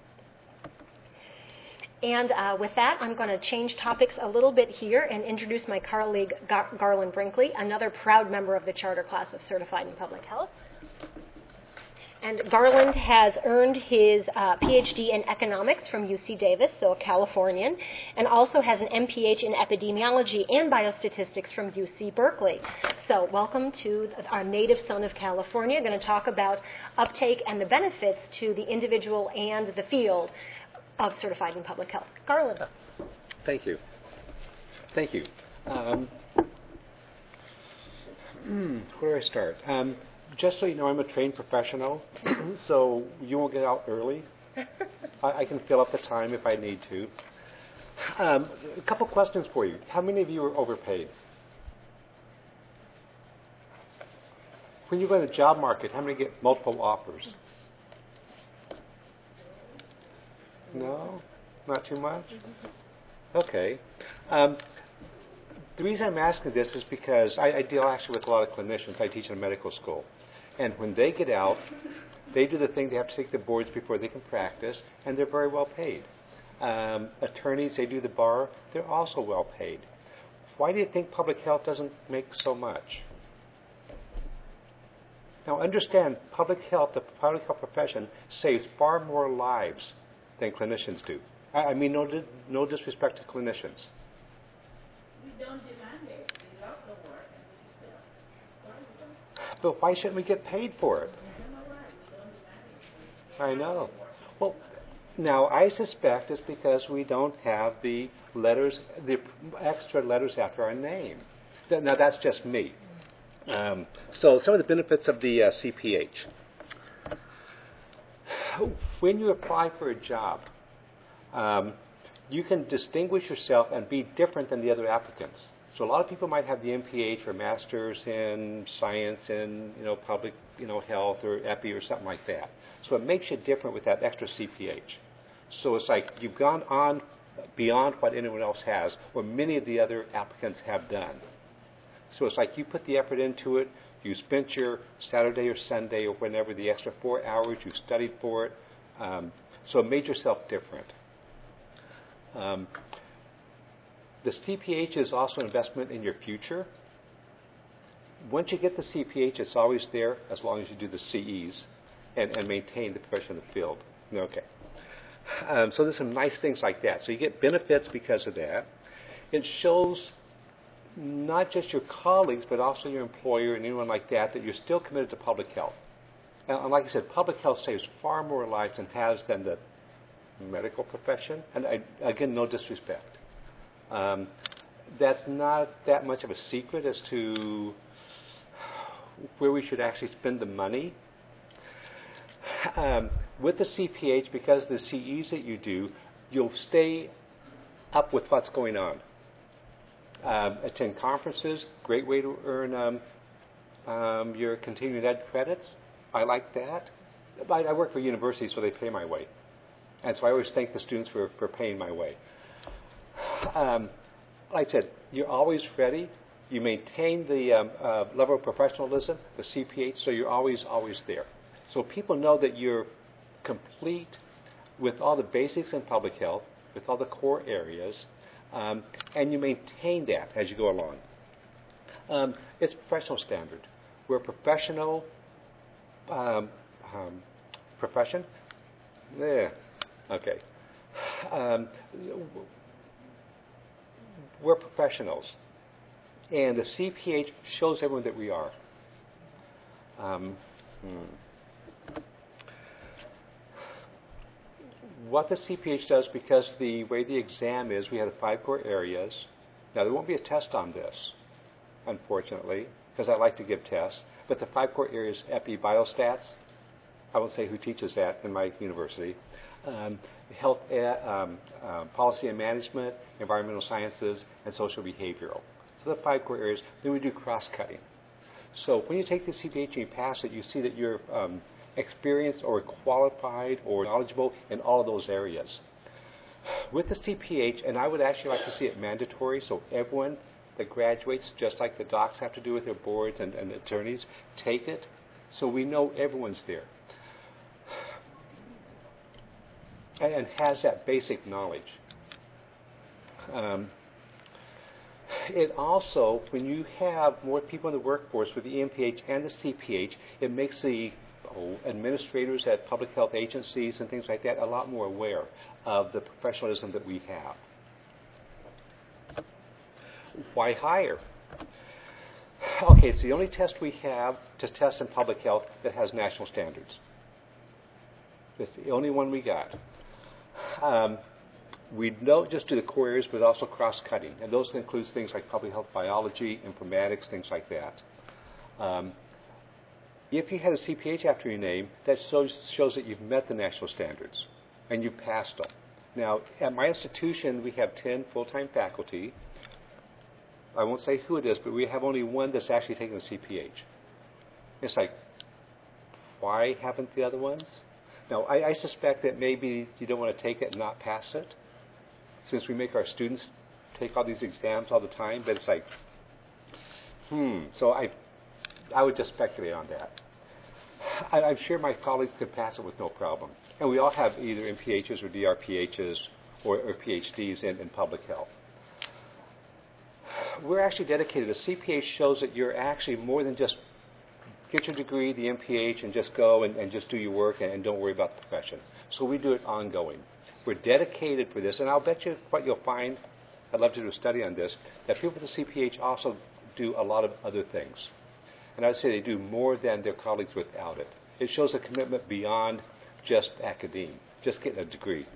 And uh, with that, I'm going to change topics a little bit here and introduce my colleague, Gar- Garland Brinkley, another proud member of the charter class of Certified in Public Health. And Garland has earned his uh, P H D in economics from U C Davis, so a Californian, and also has an M P H in epidemiology and biostatistics from U C Berkeley. So welcome to our native son of California. Going to talk about uptake and the benefits to the individual and the field of Certified in Public Health. Garland. Thank you. Thank you. Um, hmm, where do I start? Um, Just so you know, I'm a trained professional, so you won't get out early. I, I can fill up the time if I need to. Um, a couple questions for you. How many of you are overpaid? When you go to the job market, how many get multiple offers? No? Not too much? Okay. Um, the reason I'm asking this is because I, I deal actually with a lot of clinicians. I teach in a medical school. And when they get out, they do the thing, they have to take the boards before they can practice, and they're very well paid. Um, attorneys, they do the bar, they're also well paid. Why do you think public health doesn't make so much? Now understand, public health, the public health profession, saves far more lives than clinicians do. I, I mean, no, no disrespect to clinicians. We don't demand it. We love the work and we still. Why we don't? But why shouldn't we get paid for it? I don't know why. We don't demand it. I know. Well, now I suspect it's because we don't have the letters, the extra letters after our name. Now that's just me. Um, so some of the benefits of the uh, C P H. When you apply for a job, um, you can distinguish yourself and be different than the other applicants. So a lot of people might have the M P H or Masters in Science in you know public you know health or epi or something like that. So it makes you different with that extra C P H. So it's like you've gone on beyond what anyone else has, or many of the other applicants have done. So it's like you put the effort into it. You spent your Saturday or Sunday or whenever the extra four hours. You studied for it. Um, so it made yourself different. Um, the C P H is also an investment in your future. Once you get the C P H, it's always there as long as you do the C Es and, and maintain the profession in the field. Okay. Um, so there's some nice things like that. So you get benefits because of that. It shows not just your colleagues, but also your employer and anyone like that, that you're still committed to public health. And like I said, public health saves far more lives than has than the medical profession. And I, again, no disrespect. Um, that's not that much of a secret as to where we should actually spend the money. Um, with the C P H, because of the C Es that you do, you'll stay up with what's going on. Um, attend conferences, great way to earn um, um, your continuing ed credits. I like that. I, I work for a university, so they pay my way. And so I always thank the students for, for paying my way. Um, like I said, you're always ready. You maintain the um, uh, level of professionalism, the C P H, so you're always, always there. So people know that you're complete with all the basics in public health, with all the core areas, um, and you maintain that as you go along. Um, it's professional standard. We're a professional um, um, profession. Yeah. Okay. Um, we're professionals, and the C P H shows everyone that we are. Um, hmm. What the C P H does, because the way the exam is, we have the five core areas. Now, there won't be a test on this, unfortunately, because I like to give tests, but the five core areas, epi, biostats, I won't say who teaches that in my university, um, health, um, um, policy and management, environmental sciences, and social behavioral. So the five core areas. Then we do cross-cutting. So when you take the C P H and you pass it, you see that you're um, experienced or qualified or knowledgeable in all of those areas. With the C P H, and I would actually like to see it mandatory, so everyone that graduates, just like the docs have to do with their boards and, and attorneys, take it so we know everyone's there and, and has that basic knowledge. Um, It also, when you have more people in the workforce with the E M P H and the C P H, it makes the oh, administrators at public health agencies and things like that a lot more aware of the professionalism that we have. Why hire? Okay, it's the only test we have to test in public health that has national standards. It's the only one we got. Um, We don't just do the core areas, but also cross-cutting. And those includes things like public health biology, informatics, things like that. Um, if you had a C P H after your name, that shows, shows that you've met the national standards and you've passed them. Now, at my institution, we have ten full-time faculty. I won't say who it is, but we have only one that's actually taken the C P H. It's like, why haven't the other ones? Now, I, I suspect that maybe you don't want to take it and not pass it, since we make our students take all these exams all the time, but it's like, hmm. So I I would just speculate on that. I, I'm sure my colleagues could pass it with no problem. And we all have either M P Hs or D R P Hs or, or P H Ds in, in public health. We're actually dedicated. A C P H shows that you're actually more than just get your degree, the M P H, and just go and, and just do your work and, and don't worry about the profession. So we do it ongoing. We're dedicated for this, and I'll bet you what you'll find, I'd love to do a study on this, that people with the C P H also do a lot of other things. And I'd say they do more than their colleagues without it. It shows a commitment beyond just academe, just getting a degree.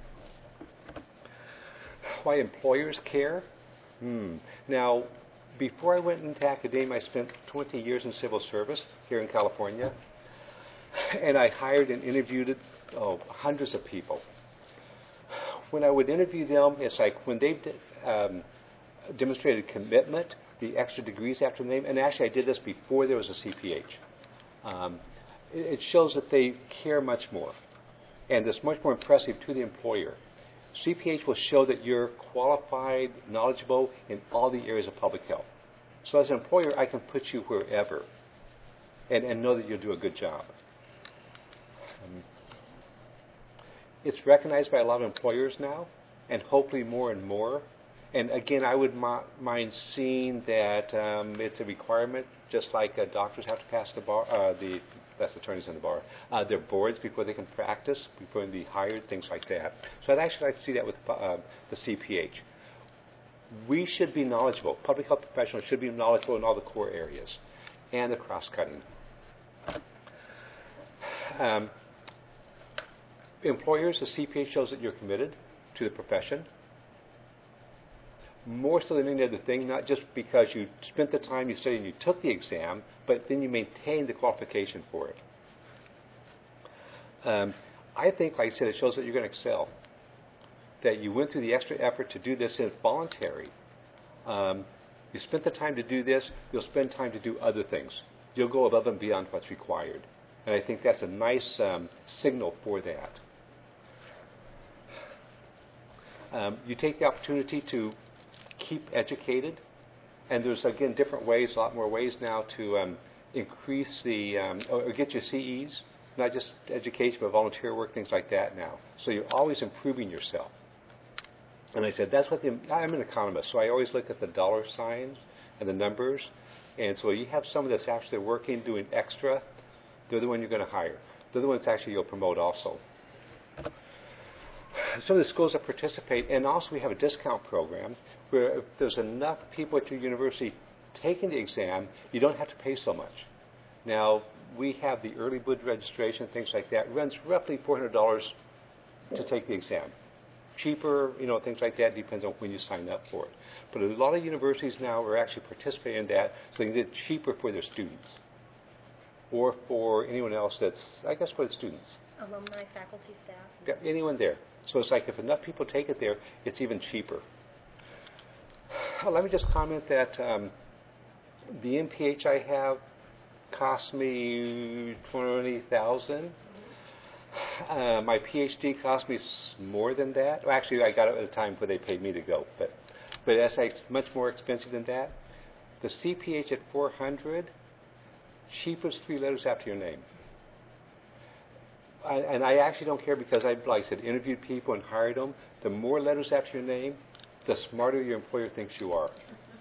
Why employers care? Hmm. Now, before I went into academia, I spent twenty years in civil service here in California, and I hired and interviewed oh, hundreds of people. When I would interview them, it's like when they've um, demonstrated commitment, the extra degrees after the name, and actually I did this before there was a C P H. Um, it, it shows that they care much more, and it's much more impressive to the employer. C P H will show that you're qualified, knowledgeable in all the areas of public health. So as an employer, I can put you wherever and, and know that you'll do a good job. Um, it's recognized by a lot of employers now, and hopefully more and more. And again, I would mo- mind seeing that um, it's a requirement, just like uh, doctors have to pass the bar, uh, the that's attorneys in the bar, uh, their boards before they can practice, before they be hired, things like that. So I'd actually like to see that with uh, the C P H. We should be knowledgeable. Public health professionals should be knowledgeable in all the core areas and the cross-cutting. Um, employers, the C P H shows that you're committed to the profession. More so than any other thing, not just because you spent the time you studied and you took the exam, but then you maintained the qualification for it. Um, I think, like I said, it shows that you're going to excel. That you went through the extra effort to do this and it's voluntary. Um, you spent the time to do this, you'll spend time to do other things. You'll go above and beyond what's required. And I think that's a nice um, signal for that. Um, you take the opportunity to keep educated, and there's, again, different ways, a lot more ways now to um, increase the, um, or, or get your C Es, not just education, but volunteer work, things like that now. So you're always improving yourself. And I said, that's what the, I'm an economist, so I always look at the dollar signs and the numbers. And so you have someone that's actually working, doing extra, they're the one you're going to hire. They're the ones actually you'll promote also. some of the schools that participate, and also we have a discount program where if there's enough people at your university taking the exam, you don't have to pay so much. Now, we have the early bird registration, things like that. It runs roughly four hundred dollars to take the exam. Cheaper, you know, things like that, depends on when you sign up for it. But a lot of universities now are actually participating in that, so they can get it cheaper for their students. Or for anyone else that's, I guess, for the students. Alumni, faculty, staff. Yeah, anyone there. So it's like if enough people take it there, it's even cheaper. Let me just comment that um, the M P H I have cost me twenty thousand dollars. Uh, my PhD cost me more than that. Well, actually, I got it at a time where they paid me to go, but but that's like much more expensive than that. The C P H at four hundred dollars, she puts three letters after your name. I, and I actually don't care because I, like I said, interviewed people and hired them. The more letters after your name, the smarter your employer thinks you are.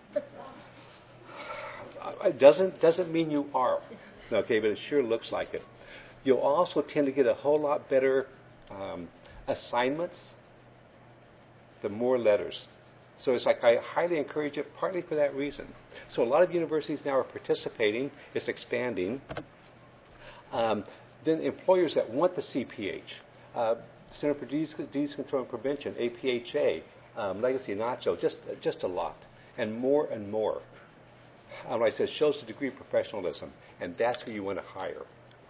It doesn't doesn't mean you are, okay, but it sure looks like it. You'll also tend to get a whole lot better um, assignments the more letters. So it's like I highly encourage it partly for that reason. So a lot of universities now are participating. It's expanding. Um, then employers that want the C P H, uh, Center for Disease, Disease Control and Prevention, A P H A, um, Legacy Nacho, just, just a lot. And more and more. Um, like I said, shows the degree of professionalism. And that's who you want to hire.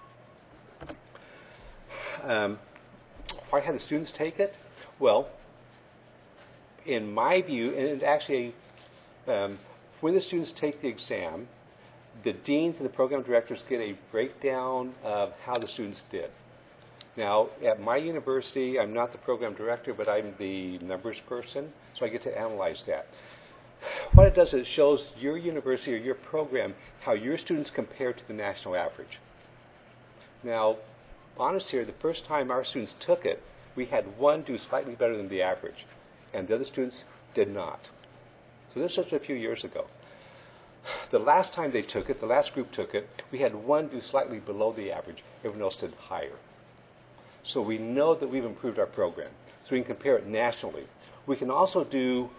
Um, why have the students take it? Well, in my view, and actually, um, when the students take the exam, the deans and the program directors get a breakdown of how the students did. Now, at my university, I'm not the program director, but I'm the numbers person, so I get to analyze that. What it does is it shows your university or your program how your students compare to the national average. Now, honest here, the first time our students took it, we had one do slightly better than the average, and the other students did not. So this was just a few years ago. The last time they took it, the last group took it, we had one do slightly below the average. Everyone else did higher. So we know that we've improved our program. So we can compare it nationally. We can also do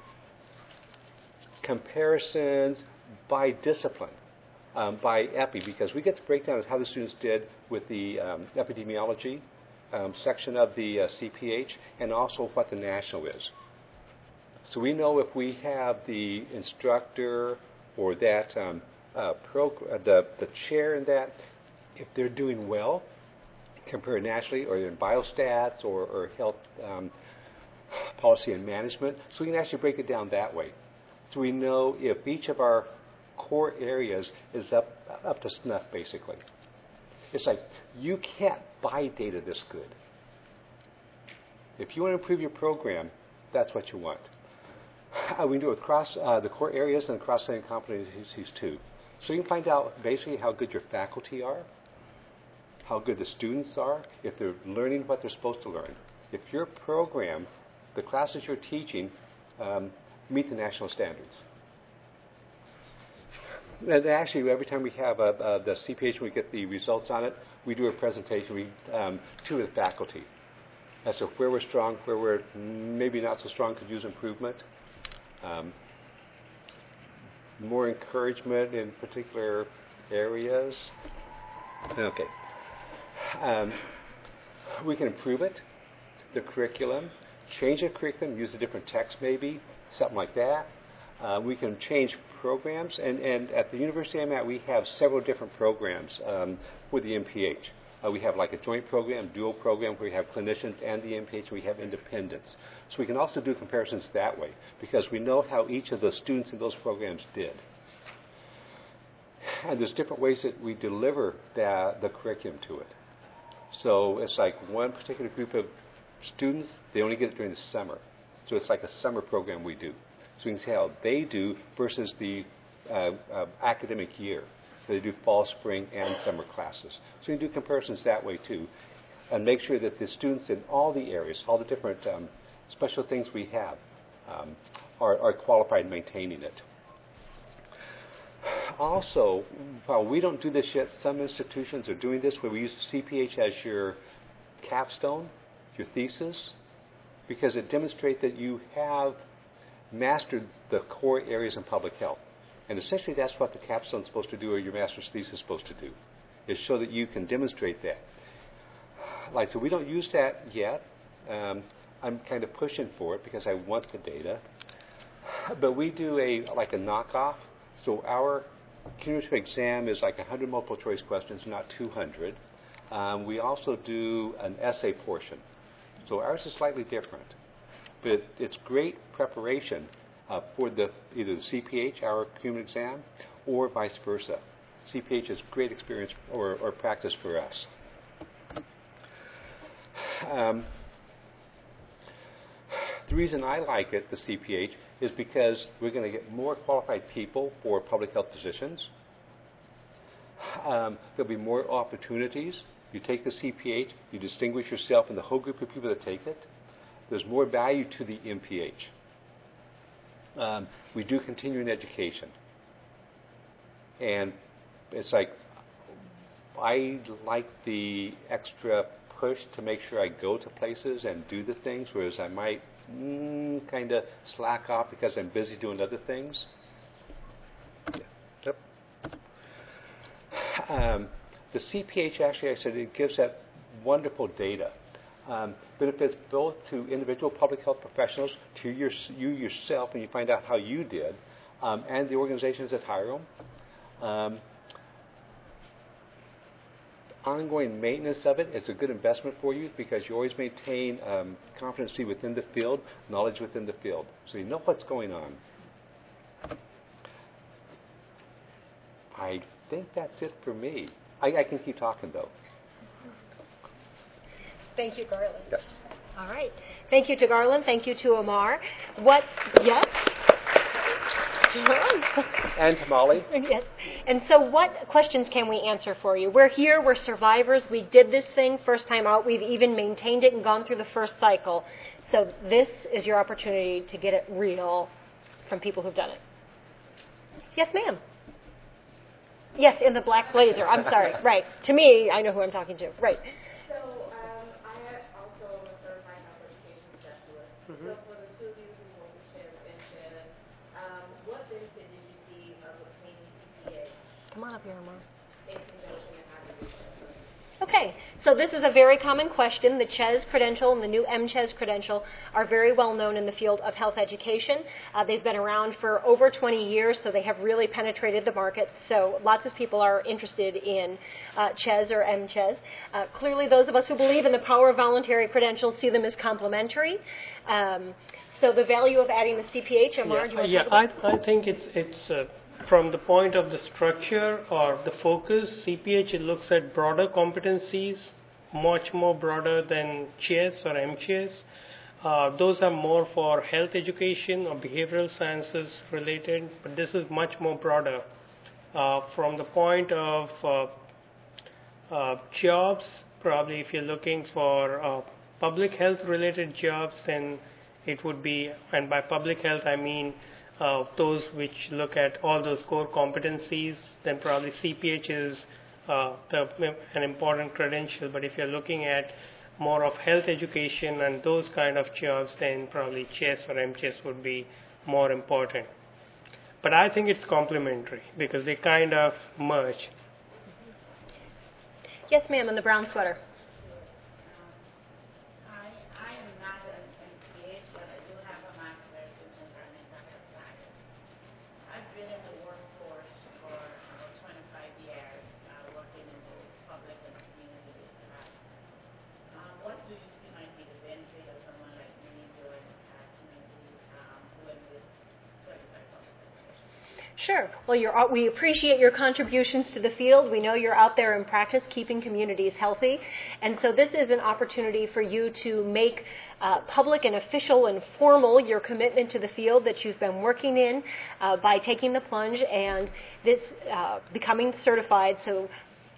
comparisons by discipline. Um, by epi, because we get the breakdown of how the students did with the um, epidemiology um, section of the uh, C P H, and also what the national is. So we know if we have the instructor or that um, uh, prog- uh, the the chair in that, if they're doing well, compared nationally, or in biostats or, or health um, policy and management. So we can actually break it down that way. So we know if each of our core areas is up up to snuff, basically. It's like you can't buy data this good. If you want to improve your program, that's what you want. Uh, we can do it with cross uh, the core areas and cross-cutting competencies too. So you can find out basically how good your faculty are, how good the students are, if they're learning what they're supposed to learn. If your program, the classes you're teaching, um, meet the national standards. And actually, every time we have a, uh, the C P H, we get the results on it, we do a presentation we, um, to the faculty as to where we're strong, where we're maybe not so strong, could use improvement. Um, more encouragement in particular areas. Okay. Um, we can improve it, the curriculum, change the curriculum, use a different text maybe, something like that. Uh, we can change programs, and, and at the university I'm at, we have several different programs um, with the M P H. Uh, we have like a joint program, dual program, where we have clinicians and the M P H, and we have independents. So we can also do comparisons that way, because we know how each of the students in those programs did. And there's different ways that we deliver the, the curriculum to it. So it's like one particular group of students, they only get it during the summer. So it's like a summer program we do. So we can see how they do versus the uh, uh, academic year. So they do fall, spring, and summer classes. So you can do comparisons that way too, and make sure that the students in all the areas, all the different um, special things we have, um, are, are qualified in maintaining it. Also, while we don't do this yet, some institutions are doing this where we use C P H as your capstone, your thesis. because it demonstrates that you have mastered the core areas in public health. And essentially that's what the capstone is supposed to do, or your master's thesis is supposed to do, is show that you can demonstrate that. Like, so we don't use that yet. Um, I'm kind of pushing for it because I want the data. But we do a like a knockoff. So our cumulative exam is like one hundred multiple choice questions, not two hundred. Um, we also do an essay portion. So ours is slightly different. But it, it's great preparation uh, for the either the C P H, our cumulative exam, or vice versa. C P H is great experience or, or practice for us. Um, the reason I like it, the C P H, is because we're going to get more qualified people for public health positions. Um, there'll be more opportunities. You take the C P H, you distinguish yourself in the whole group of people that take it. There's more value to the M P H. Um, we do continuing education. And it's like, I like the extra push to make sure I go to places and do the things, whereas I might mm, kind of slack off because I'm busy doing other things. Yeah. Yep. Um, the C P H, actually, I said it gives that wonderful data. Um, benefits both to individual public health professionals, to your, you yourself, and you find out how you did, um, and the organizations that hire them. Um, ongoing maintenance of it is a good investment for you because you always maintain um, competency within the field, knowledge within the field, so you know what's going on. I think that's it for me. I, I can keep talking, though. Thank you, Garland. Yes. All right. Thank you to Garland. Thank you to Amar. What? Yes. And to Molly. Yes. And so what questions can we answer for you? We're here. We're survivors. We did this thing first time out. We've even maintained it and gone through the first cycle. So this is your opportunity to get it real from people who've done it. Yes, ma'am. Yes, in the black blazer. I'm sorry. Right. To me, I know who I'm talking to. Right. So um, I have also a certified health education specialist. Mm-hmm. So for the two of you who hold the chair and chair, um, what benefit did you see of obtaining C P A Come on up here, Amar. in conjunction with having research? Okay, so this is a very common question. The CHES credential and the new M CHES credential are very well known in the field of health education. Uh, they've been around for over twenty years, so they have really penetrated the market. So lots of people are interested in uh, CHES or M CHES. Uh, clearly, those of us who believe in the power of voluntary credentials see them as complementary. Um, so the value of adding the C P H, Amar, do you want to yeah, talk about I, I think it's it's uh, from the point of the structure or the focus. C P H, it looks at broader competencies, much more broader than CHES or M CHES. Uh, those are more for health education or behavioral sciences related, but this is much more broader. Uh, from the point of uh, uh, jobs, probably if you're looking for uh, public health related jobs, then it would be, and by public health I mean uh, those which look at all those core competencies, then probably C P H is uh, the, an important credential. But if you're looking at more of health education and those kind of jobs, then probably CHES or M CHES would be more important. But I think it's complementary because they kind of merge. Yes, ma'am, in the brown sweater. I, I am not an M C H, but I do have a master's in environmental health science. I've been in the workforce for uh, twenty-five years, uh, working in both public and community impact. Um, what do you see might be the benefit of someone like me doing uh, community, um, doing this certified public health? Sure. Well, you're, we appreciate your contributions to the field. We know you're out there in practice keeping communities healthy. And so this is an opportunity for you to make uh, public and official and formal your commitment to the field that you've been working in uh, by taking the plunge and this uh, becoming certified. So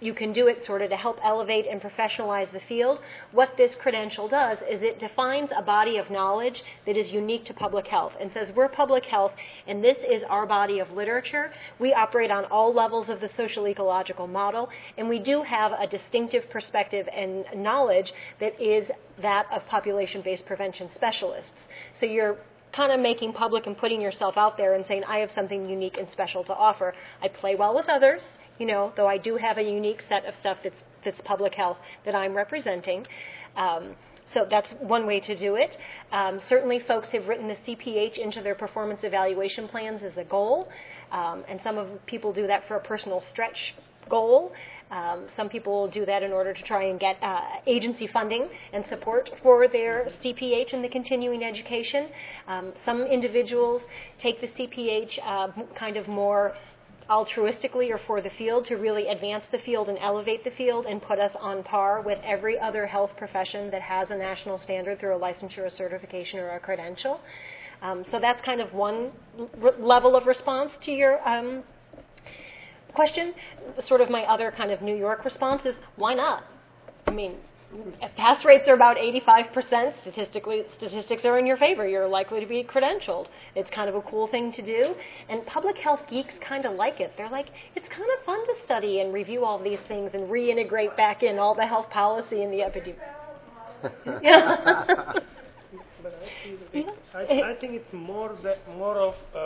you can do it sort of to help elevate and professionalize the field. What this credential does is it defines a body of knowledge that is unique to public health and says we're public health and this is our body of literature. We operate on all levels of the social ecological model, and we do have a distinctive perspective and knowledge that is that of population-based prevention specialists. So you're kind of making public and putting yourself out there and saying, I have something unique and special to offer. I play well with others, you know, though I do have a unique set of stuff that's, that's public health that I'm representing. Um, so that's one way to do it. Um, certainly folks have written the C P H into their performance evaluation plans as a goal, um, and some of people do that for a personal stretch goal. Um, some people do that in order to try and get uh, agency funding and support for their C P H in the continuing education. Um, some individuals take the C P H uh, kind of more altruistically or for the field to really advance the field and elevate the field and put us on par with every other health profession that has a national standard through a licensure, a certification, or a credential. Um, so that's kind of one r- level of response to your um, question. Sort of my other kind of New York response is, why not? I mean, if pass rates are about eighty-five percent, statistically, statistics are in your favor. You're likely to be credentialed. It's kind of a cool thing to do. And public health geeks kind of like it. They're like, it's kind of fun to study and review all these things and reintegrate back in all the health policy and the epidemiology. Yeah. But I, feel it's, I, I think it's more that more of uh,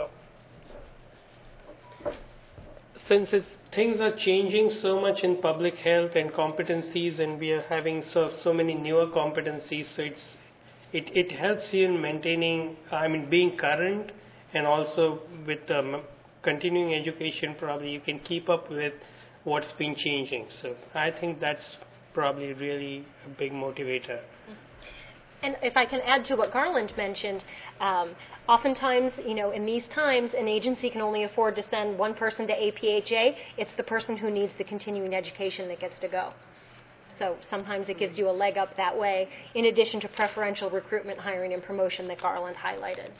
since it's, things are changing so much in public health and competencies, and we are having so so many newer competencies, so it's it, it helps you in maintaining, I mean, being current, and also with um, continuing education, probably you can keep up with what's been changing. So I think that's probably really a big motivator. And if I can add to what Garland mentioned, um, oftentimes, you know, in these times, an agency can only afford to send one person to A P H A. It's the person who needs the continuing education that gets to go. So sometimes it gives you a leg up that way, in addition to preferential recruitment, hiring, and promotion that Garland highlighted.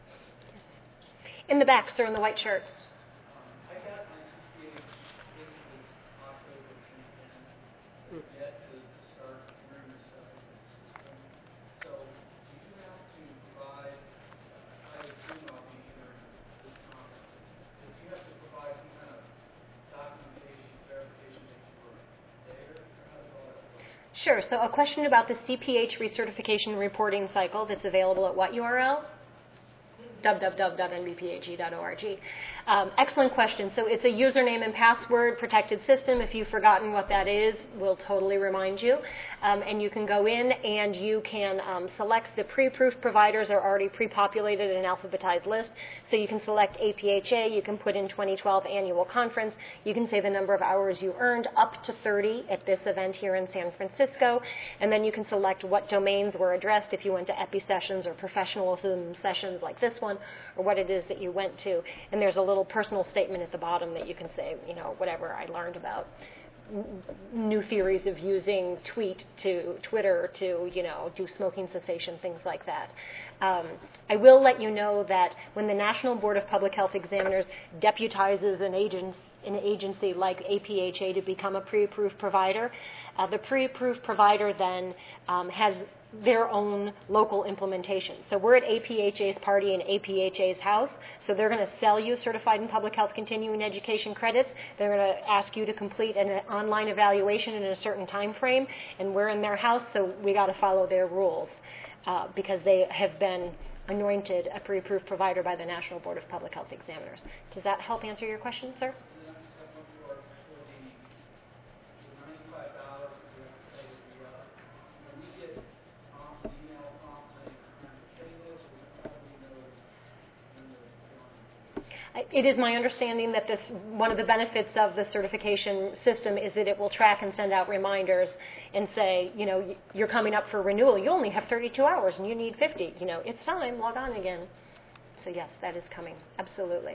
In the back, sir, in the white shirt. I got my C P H this October and yet to start entering myself into the system. So do you have to provide, I assume I'll be here this conference, if you have to provide some kind of documentation, verification that you were there, or how does all that work? Sure. So a question about the C P H recertification reporting cycle that's available at what U R L? w w w dot n b p h e dot org. Um, excellent question. So it's a username and password protected system. If you've forgotten what that is, we'll totally remind you. Um, and you can go in and you can um, select the pre-approved providers are already pre-populated in an alphabetized list. So you can select A P H A. You can put in twenty twelve annual conference. You can say the number of hours you earned, up to thirty at this event here in San Francisco. And then you can select what domains were addressed if you went to epi sessions or professionalism sessions like this one, or what it is that you went to. And there's a little personal statement at the bottom that you can say, you know, whatever I learned about new theories of using tweet to Twitter to, you know, do smoking cessation, things like that. Um, I will let you know that when the National Board of Public Health Examiners deputizes an, agent, an agency like A P H A to become a pre-approved provider, uh, the pre-approved provider then um, has their own local implementation. So we're at A P H A's party in A P H A's house, so they're going to sell you certified in public health continuing education credits. They're going to ask you to complete an online evaluation in a certain time frame, and we're in their house, so we got to follow their rules uh, because they have been anointed a pre-approved provider by the National Board of Public Health Examiners. Does that help answer your question, sir? It is my understanding that this one of the benefits of the certification system is that it will track and send out reminders and say, you know, you're coming up for renewal. You only have thirty-two hours and you need fifty. You know, it's time. Log on again. So yes, that is coming. Absolutely.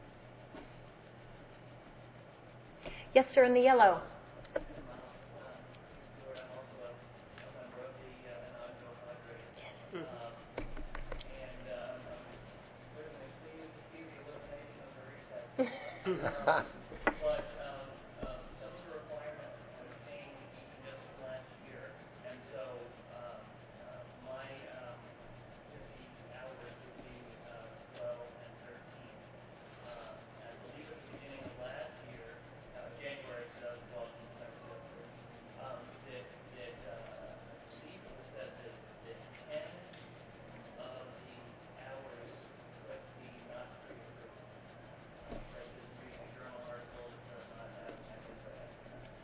Yes, sir, in the yellow. but um, um, some of the requirements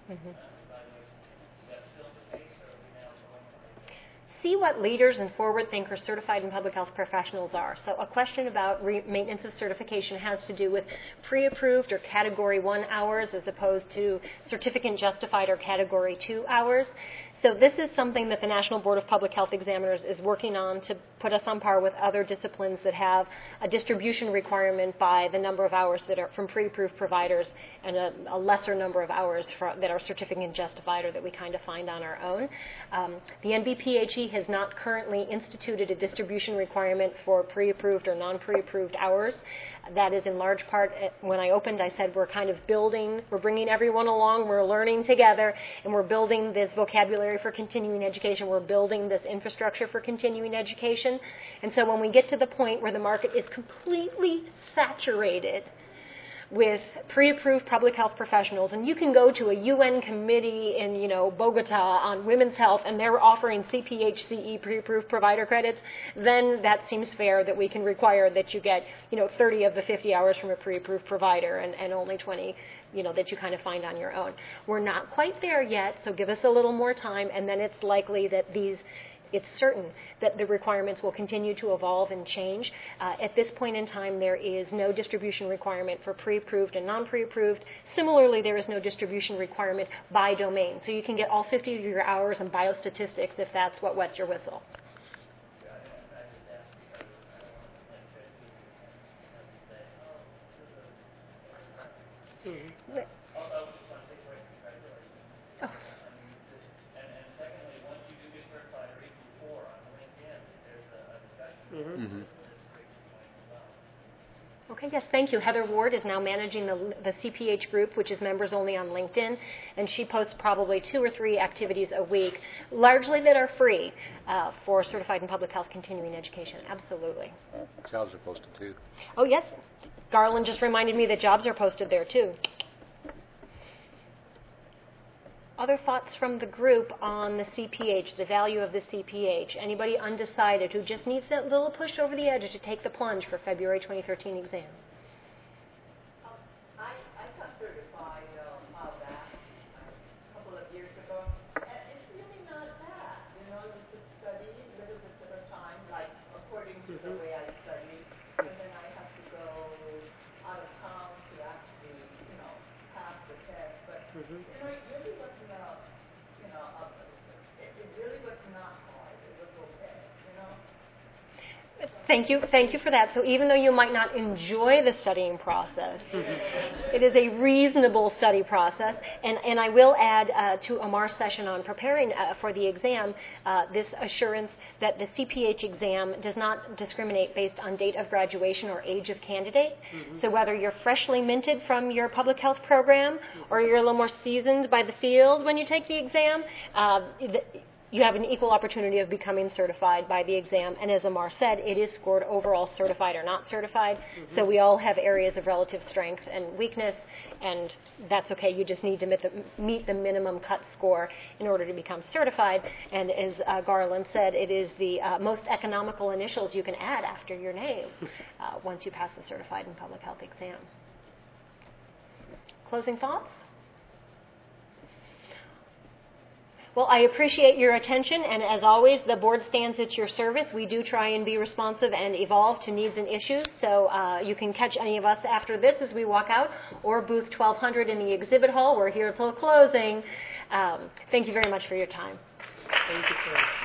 Mm-hmm. Is that still the case, or are we now going? See what leaders and forward thinkers certified in public health professionals are. So a question about re- maintenance of certification has to do with pre-approved or category one hours as opposed to certificate justified or category two hours. So this is something that the National Board of Public Health Examiners is working on to put us on par with other disciplines that have a distribution requirement by the number of hours that are from pre-approved providers and a, a lesser number of hours for, that are certificate justified or that we kind of find on our own. Um, the N B P H E has not currently instituted a distribution requirement for pre-approved or non-pre-approved hours. That is in large part, when I opened, I said we're kind of building, we're bringing everyone along, we're learning together, and we're building this vocabulary for continuing education. We're building this infrastructure for continuing education. And so when we get to the point where the market is completely saturated with pre-approved public health professionals, and you can go to a U N committee in, you know, Bogota on women's health, and they're offering C P H C E pre-approved provider credits, then that seems fair that we can require that you get, you know, thirty of the fifty hours from a pre-approved provider and, and only twenty, you know, that you kind of find on your own. We're not quite there yet, so give us a little more time, and then it's likely that these it's certain that the requirements will continue to evolve and change. Uh, at this point in time, there is no distribution requirement for pre-approved and non-pre-approved. Similarly, there is no distribution requirement by domain. So you can get all fifty of your hours in biostatistics if that's what wets your whistle. Mm-hmm. Oh. Mm-hmm. Mm-hmm. Okay, yes, thank you. Heather Ward is now managing the, the C P H group, which is members only on LinkedIn, and she posts probably two or three activities a week, largely that are free uh, for certified in public health continuing education. Absolutely. Jobs are posted too. Oh, yes. Garland just reminded me that jobs are posted there too. Other thoughts from the group on the C P H, the value of the C P H? Anybody undecided who just needs that little push over the edge to take the plunge for February twenty thirteen exam? Um, I, I got certified uh, a while back, a couple of years ago, and it's really not bad. You know, you could study a little bit at a time, like according to mm-hmm. the way I study, and then I have to go out of town to actually, you know, pass the test. But, mm-hmm. you know, it really wasn't, uh, you know, uh, it, it really was not hard. It was okay, you know. Thank you. Thank you for that. So even though you might not enjoy the studying process, mm-hmm. it is a reasonable study process. And, and I will add uh, to Amar's session on preparing uh, for the exam uh, this assurance that the C P H exam does not discriminate based on date of graduation or age of candidate. Mm-hmm. So whether you're freshly minted from your public health program or you're a little more seasoned by the field when you take the exam, uh, the, you have an equal opportunity of becoming certified by the exam. And as Amar said, it is scored overall certified or not certified. Mm-hmm. So we all have areas of relative strength and weakness, and that's okay. You just need to meet the, meet the minimum cut score in order to become certified. And as uh, Garland said, it is the uh, most economical initials you can add after your name uh, once you pass the certified in public health exam. Closing thoughts? Well, I appreciate your attention, and as always, the board stands at your service. We do try and be responsive and evolve to needs and issues, so uh, you can catch any of us after this as we walk out, or booth twelve hundred in the exhibit hall. We're here till closing. Um, thank you very much for your time. Thank you, sir.